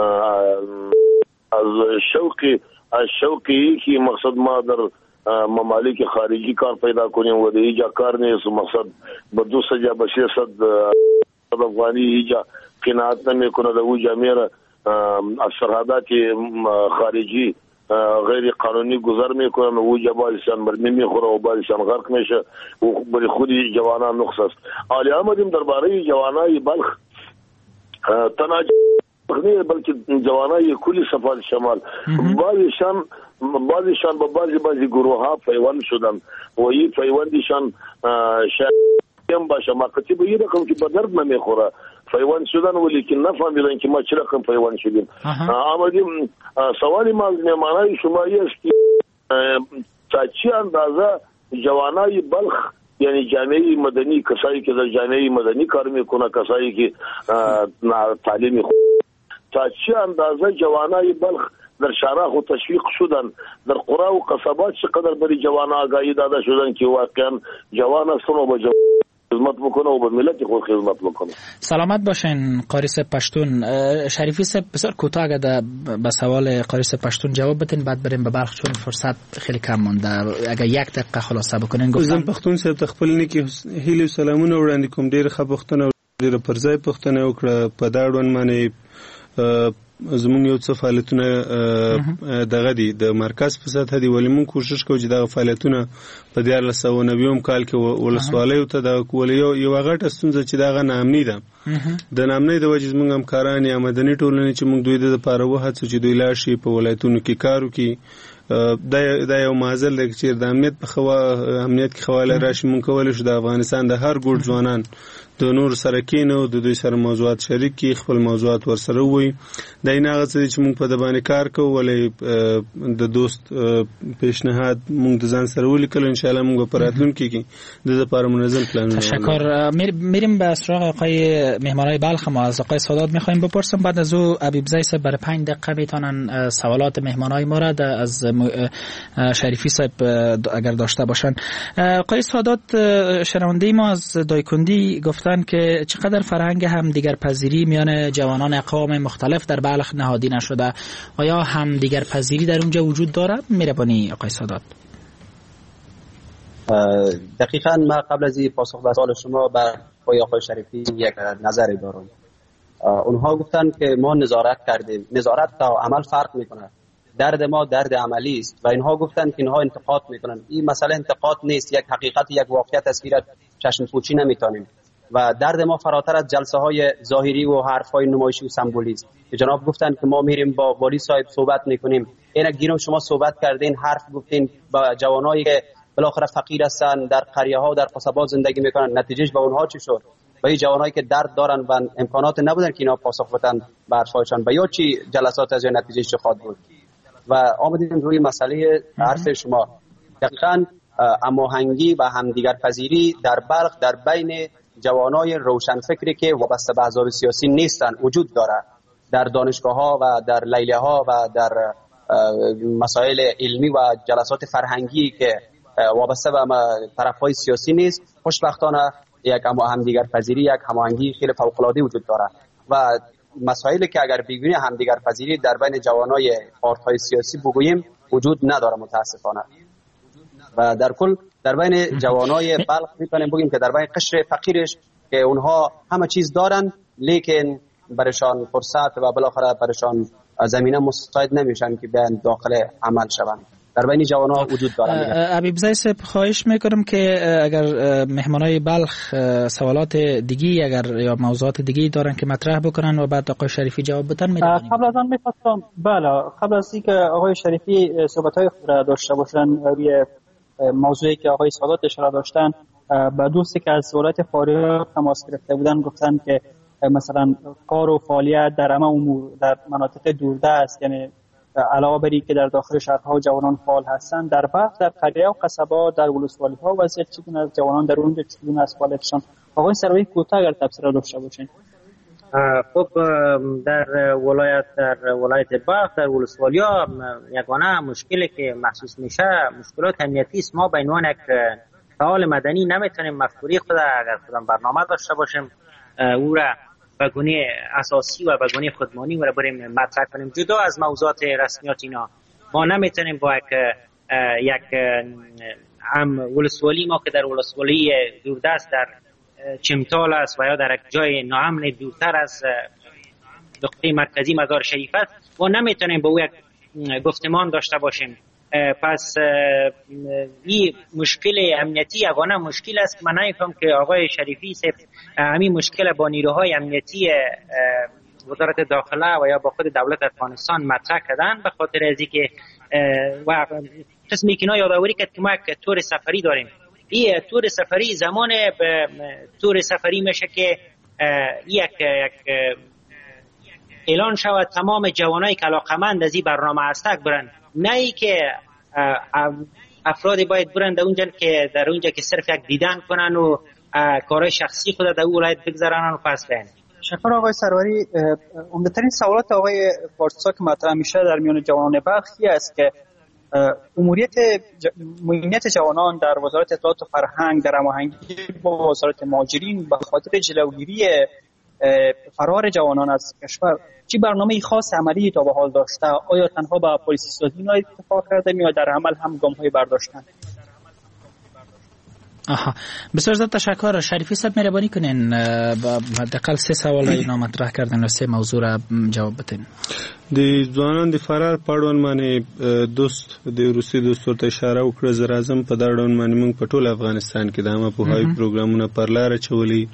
از شوقی از شوقی که مقصد ما در ممالک خارجی کار پیدا کنیم و دیگه کار نیست، مقصد به دو سجا به شصد افغانی ایجا قناعت نمیکنه، او جامعه از سرحدات خارجی غیر قانونی گذر میکنن و او جبالشان برمی میخوره و بالشان غرق میشه و برای خودی جوانان نقص است. حالی آمدیم درباره جوانای بلخ، تنها نه بلکه جوانای کلی سفر شمال، بعضیشان بعضیشان با بعضی بعضی گروه ها پیوند شدن و این پیوندشان شاید باشه مقصدی به این رقم که به درد نمیخوره پیوند شدن، ولیکن نفهمیدن که ما چه رقم پیوند شدیم. آمدیم سوالی ما از مهمانای شما است که تا چه اندازه جوانای بلخ یعنی جامعه مدنی، کسایی که در جامعه مدنی کار میکنه، کسایی که تعلیم خود، تا چه اندازه جوانای بلخ در شهرها و تشویق شدن، در قرى و قصبات چقدر برای جوان آگاهی داده شدن که واقعا جوان هستن و با جوان خدمت بکنه و به ملت خود خدمت بکنه. سلامت باشین قاری صاحب پشتون. شریفی صاحب بسیار کوتاه اگه به سوال قاری صاحب پشتون جواب بدین بعد بریم به بلخ چون فرصت خیلی کم مونده. اگه یک دقیقه خلاصه بکنین. گفتم پښتون صاحب تخپل نیکی هیله سلامونه وړاندې کوم. ډیر ښه پښتنه ډیر پرځای پښتنه وکړه په دا ډول باندې زمونږ یو څه فعالیتونه دغه دي د مرکز په سطح دي ولې مونږ کوشش کوو چې دغه فعالیتونه په دیارلس سوه نوي کال کې ولسوالیو ته د یو یو غټه ستونزه چې دغه ناامني ده. د ناامنۍ د وجې زمونږ همکاران یا مدني ټولنې چې مونږ دوی د لپاره وهڅو چې دوی لاړ شي په ولایتونو کې کار وکړي. دا یو معضل دی چې د امنیت په خوا امنیت کې خواله راشي. مونږ کولی شو د افغانستان د هر ګوټ ځوانان د نور سره کینو د دوی سره موضوعات شریک کی خپل موضوعات ورسره وي. دا نه هغه څه چې مونږ په د باندې کار کوو ولې د دوست پیشنهاد مونږ د ځان سره ولیکل. ان شاء الله مونږ په راتلونکي کې د لپاره منظم پلانونه. تشکر. میریم به سراغ آقای مهمانای بلخ. ما از آقای سادات میخوایم بپرسیم بعد از او حبیب زئی صاحب برای پنج دقیقه میتونن سوالات مهمانای ما را از شریفی صاحب اگر داشته باشن. آقای سادات شنونده ما از دایکندی گفتن که چقدر فرهنگ هم دیگر پذیری میان جوانان اقوام مختلف در بلخ نهادی نشده. آیا هم دیگر پذیری در اونجا وجود داره؟ مهربانی آقای سادات. دقیقاً ما قبل از پاسخ به سوال شما بر آقای شریفی یک نظری دارم. اونها گفتن که ما نظارت کردیم. نظارت تا عمل فرق میکنه. درد ما درد عملی است و اینها گفتن که اینها انتقاد میکنن. این مسئله انتقاد نیست، یک حقیقت یک واقعیت است که چشم پوچی نمیتونیم. و درد ما فراتر از جلسه های ظاهری و حرف های نمایشی و سمبولی است. جناب گفتن که ما میریم با والی صاحب صحبت میکنیم. اینا گیرم شما صحبت کردین، حرف گفتین با جوانایی که بالاخره فقیر هستن، در قریه ها و در قصبات زندگی میکنن. نتیجهش به اونها چی شد؟ و این جوانایی که درد دارن و امکانات نبودن که اینا پاسخ بدن به حرفایشان، و یا چی جلسات از نتیجهش چه خواهد بود؟ و آمدیم روی مسئله حرف شما. دقیقاً هماهنگی و همدیگر پذیری در بلخ در بین جوانای روشنفکری که وابسته به احزاب سیاسی نیستن وجود داره. در دانشگاه ها و در لیله ها و در مسائل علمی و جلسات فرهنگی که وابسته به طرف های سیاسی نیست، خوشبختانه یک همدیگر پذیری، یک هماهنگی خیلی فوق العاده وجود داره. و مسائلی که اگر بگوییم همدیگر پذیری در بین جوانای پارت‌های سیاسی بگوییم وجود نداره متاسفانه. و در کل در بین جوانای بلخ میتونیم بگیم که در بین قشر فقیرش که اونها همه چیز دارن لیکن برشان فرصت و بالاخره برشان زمینه مساعد نمیشن که بیان داخل عمل شوند. در بین جوانان وجود دارن. حبیب زئی صاحب خواهش میکنم که اگر مهمانای بلخ سوالات دیگی اگر یا موضوعات دیگی دارن که مطرح بکنن و بعد آقای شریفی جواب بدن میدونیم. قبل از آن میخواستم بله قبل از اینکه آقای شریفی صحبت‌های خود را داشته باشن روی موضوعی که آقای سادات اشاره داشتن، به دوستی که از ولایت فاریاب تماس گرفته بودن گفتن که مثلا کار و فعالیت در همه امور در مناطق دوردست، یعنی علاوه بر اینکه در داخل شهرها جوانان فعال هستند، در بلخ در قریه و قصبات در ولسوالی ها وضعیت چگونه از جوانان در اونجا چگونه از فعالیتشان؟ آقای سروی کوتاه اگر تفسیر داشته باشین. خب در ولایت در ولایت بلخ در ولسوالیا یگانه مشکلی که محسوس میشه مشکلات امنیتی است. ما به عنوان یک فعال مدنی نمیتونیم مفکوری خود اگر خودم برنامه داشته باشیم او را به گونه اساسی و به گونه خودمانی و را بریم مطرح کنیم جدا از موضوعات رسمیات. اینا ما نمیتونیم با یک یک هم ولسوالی ما که در ولسوالی دوردست در چمتال است و یا در یک جای ناامن دورتر از نقطه مرکزی مزار شریف است ما نمیتونیم با او یک گفتمان داشته باشیم. پس این مشکل امنیتی یگانه مشکل است که من نمی‌فهمم که آقای شریفی صاحب همین مشکل با نیروهای امنیتی وزارت داخله و یا با خود دولت افغانستان مطرح کردن، به خاطر از اینکه و قسمی که یادآوری کرد که ما یک تور سفری داریم. این تور سفری زمان به تور سفری میشه که یک یک اعلان شود تمام جوانایی که علاقمند از این برنامه هستند برن، نه ای که افرادی باید برن در اونجا که در اونجا که صرف یک دیدن کنن و کارهای شخصی خود در ولایت بگذارن و پس برن. شکر آقای سروری. عمده‌ترین سوالات آقای پارسا که مطرح میشه در میان جوانان بلخی است که اموریت ج... مهمیت جوانان در وزارت اطلاعات و فرهنگ در هماهنگی با وزارت مهاجرین به خاطر جلوگیری فرار جوانان از کشور چی برنامه خاص عملی تا به حال داشته؟ آیا تنها با پلیسی سازی اتفاق کرده یا در عمل هم گام‌های برداشتن؟ آها بسیار زیاد تشکر. شریفی صاحب مهربانی کنین با حداقل سه سوال اینا مطرح کردن و سه موضوع را جواب بدین. د ځوانان د فرار په اړوند باندې دوست د روسي دوست ورته اشاره وکړه. زه راځم په دا اړوند باندې موږ په ټول افغانستان کې د عامه پوهاوي پروګرامونه پر لاره چولي.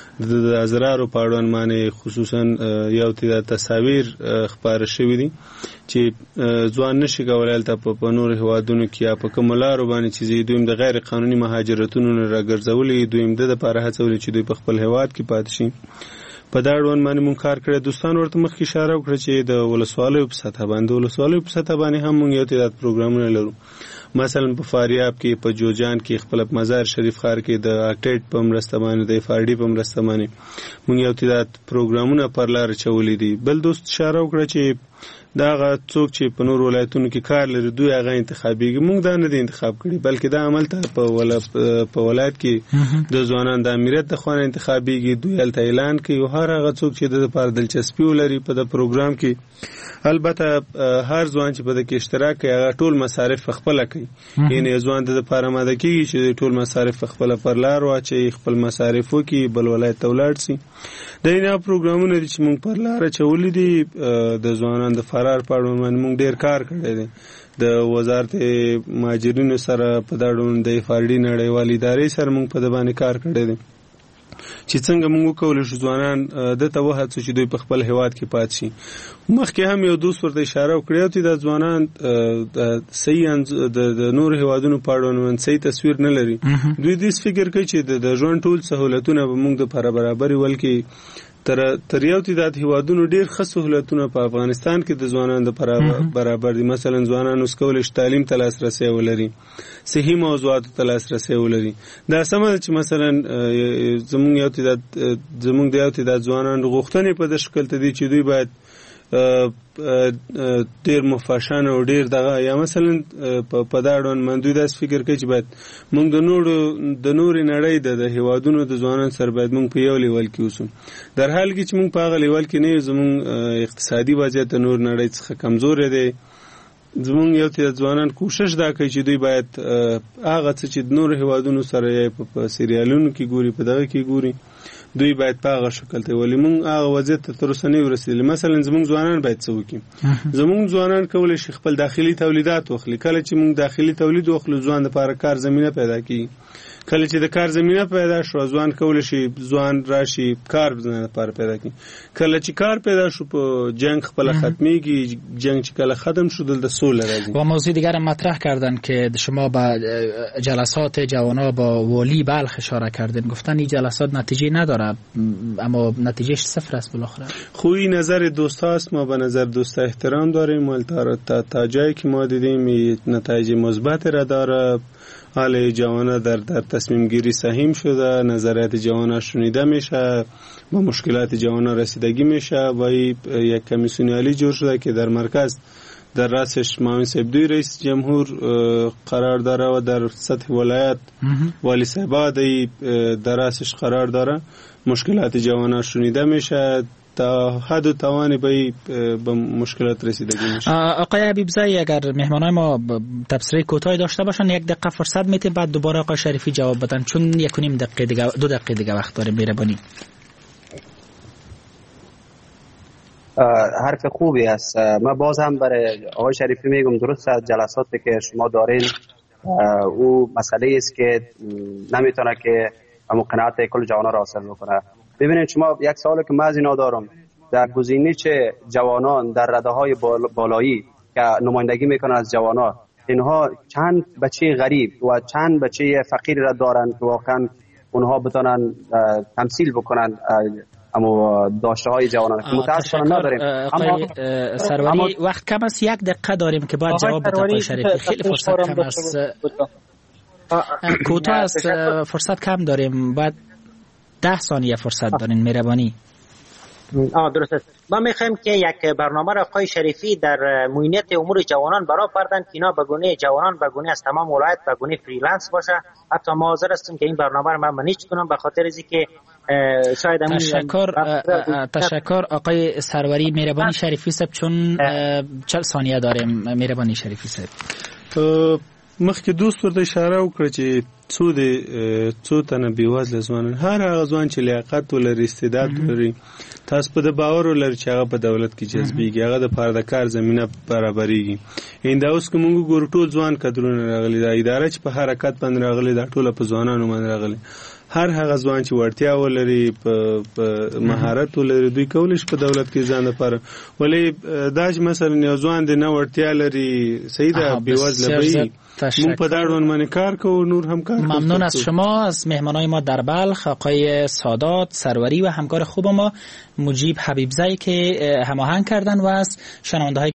د ازرارو په اړوند باندې خصوصا یو تعداد تصاویر خپاره شوي دي چې ځوان نشي کولای هلته په نورو هیوادونو کې یا په کومو لارو باندې چې ځي دویم د غیر قانوني مهاجرتونو نه راګرځولي، دویم د دپاره هڅولي چې دوی په خپل هیواد کې پاتې شي. په دا اړوند باندې مونږ کار کړی. دوستان ورته مخکې اشاره وکړه چې د ولسوالیو په سطحه باندې د ولسوالیو په سطحه باندې هم مونږ یو تعداد پروګرامونه لرو. مثلا په فاریاب کې، په جوجان کې، خپل مزار شریف ښار کې د اکټیټ په مرسته باندې، د اف ار ډي په مرسته باندې مونږ یو تعداد پروګرامونه پر لاره چولي دي. بل دوست اشاره وکړه چې دا هغه څوک چې په نور ولایتونو کې کار لري دوی هغه انتخابیږي. مونږ دا نه دی انتخاب کړي، بلکې دا عمل ته په ولا په ولایت کې د ځوانان د امریت د خوانه انتخابیږي. دوی هلته اعلان کوي او هر هغه څوک چې د لپاره دلچسپي ولري په د پروګرام کې، البته هر ځوان چې په د کې اشتراک کوي هغه ټول مصارف خپل کوي. یعنی ځوان د لپاره ماده کیږي چې ټول مصارف خپل پر لار واچي، خپل مصارف وکي، بل ولایت ته ولاړ شي. د اینا پروګرامونه چې مونږ پر لار چولې دي د ځوانان د فرار په اړه باندې مونږ ډیر کار کړی دی. د وزارت مهاجرینو سره په دا ډول د اف ار ډي نړیوالې ادارې سره مونږ په د باندې کار کړی دی چې څنګه مونږ وکولای شو ځوانان دته وهڅو چې دوی په خپل هیواد کې پات شي. مخکې هم یو دوست ورته اشاره وکړه چې د ځوانان د صحیح د نور هیوادونو په اړه صحیح تصویر نه لري. دوی دې فکر کوي چې د ژوند ټول سہولتونه به مونږ د لپاره برابري ولکې تر تر یو تعداد هیوادونو ډیر ښه سہولتونه په افغانستان کې د ځوانانو لپاره برابر دي. مثلا ځوانان اوس کولی شي تعلیم ته لاسرسی ولري، صحي موضوعاتو ته لاسرسی ولري. دا سمه ده چې مثلا زمونږ یو تعداد زمونږ د یو تعداد ځوانان غوښتنې په دې شکل ته دي چې دوی باید ډیر مفاشان او ډیر دغه یا مثلا په دا ډول من دوی داس فکر کوي چې باید موږ د نورو د نورې نړۍ د هیوادونو د ځوانانو سره باید موږ په یو لیول کې اوسو، در حال کې چې موږ په هغه لیول کې نه یو. زموږ اقتصادي وضعیت د نور نړۍ څخه کمزور دی. زموږ یو ته ځوانان کوشش دا کوي چې دوی باید هغه څه چې د نور هیوادونو سره یې په سریالونو کې ګوري، په دغه کې ګوري، دوی باید په هغه شکل ته ولې مونږ هغه وضعیت ته تر اوسه نه ورسېدلي. مثلا زموږ ځوانان باید څه وکړي؟ زموږ ځوانان کولی شي خپل داخلي تولیدات واخلي. کله چې مونږ داخلي تولید واخلو ځوان لپاره کار زمینه پیدا کیږي. کله چې د کار زمینه پیدا شو ځوان کولی شي ځوان راشي کار لپاره پیدا کړي. کله چې کار پیدا شو په جنگ خپل ختمیږي. جنگ چې کله ختم شو دلته سوله راځي. و موضوع دیگر مطرح کردن که شما با جلسات جوانا با والی بلخ اشاره کردین، گفتن این جلسات نتیجه نداره اما نتیجهش صفر است بالاخره. خوی نظر دوست هست، ما به نظر دوست احترام داریم و تا تا جایی که ما دیدیم نتایج مثبت را داره. حال جوانا در در تصمیم گیری سهیم شده، نظریات جوانا شنیده میشه، با مشکلات جوانا رسیدگی میشه و یک کمیسیون عالی جور شده که در مرکز در رأسش معاون صاحب دوی رئیس جمهور قرار داره و در سطح ولایت والی صاحب در رأسش قرار داره. مشکلات جوانا شنیده میشه، تا حد و توانی به به مشکلات رسیدگی میشه. آقای حبیبزایی اگر مهمانای ما تبصره کوتاهی داشته باشن یک دقیقه فرصت میتیم، بعد دوباره آقای شریفی جواب بدن چون یک و نیم دقیقه دیگه دو دقیقه دیگه وقت داریم. مهربانی. حرف خوبی است. من باز هم برای آقای شریفی میگم درست است جلساتی که شما دارین او مسئله است که نمیتونه که قناعت کل جوانا را حاصل بکنه. ببینید شما یک سوالی که من از اینا دارم، در گزینش جوانان در رده های بالایی که نمایندگی میکنن از جوانا، اینها چند بچه غریب و چند بچه فقیر را دارن که واقعا اونها بتونن تمثیل بکنن اما داشته های جوانان که متاسفانه نداریم. اما سروری وقت کم است، یک دقیقه داریم که باید جواب بده آقای شریفی. خیلی فرصت کم است، کوتاه است، فرصت کم داریم، باید ده ثانیه فرصت دارین. مهربانی. آه درست است. ما میخوایم که یک برنامه را آقای شریفی در معینیت امور جوانان برای پردن که اینا به گونه جوانان به گونه از تمام ولایت به گونه فریلنس باشه. حتی ما حاضر هستیم که این برنامه را من منیج کنم به خاطر از اینکه شاید تشکر تشکر آقای سروری مهربانی شریفی صاحب، چون چند ثانیه داریم. مهربانی شریفی صاحب مخکې دوست ورته اشاره وکړه چې څو د څو تنه بېوزله ځوانان، هر هغه ځوان چې لیاقت ولري، استعداد ولري، تاسو په د باور ولري چې هغه په دولت کې جذبېږي، هغه د پاره د کار زمینه برابرېږي. ایندا اوس که موږ ګورو ټول ځوان کدرونه راغلي، دا اداره چې په حرکت باندې راغلي دا ټوله په ځوانانو باندې راغلي. هر هغه ځوان چې وړتیا ولري، په مهارت ولري، دوی کولی شي په دولت کې ځان لپاره. ولې دا چې مثلا یو ځوان د نه وړتیا لري، صحیح ده، بېوزله به مون په داړون باندې کار کوو، نور هم کار. ممنون از شما، از مهمانای ما در بلخ آقای سادات سروری و همکار خوب ما مجیب حبیبزایی که هماهنگ کردن و از شنونده‌های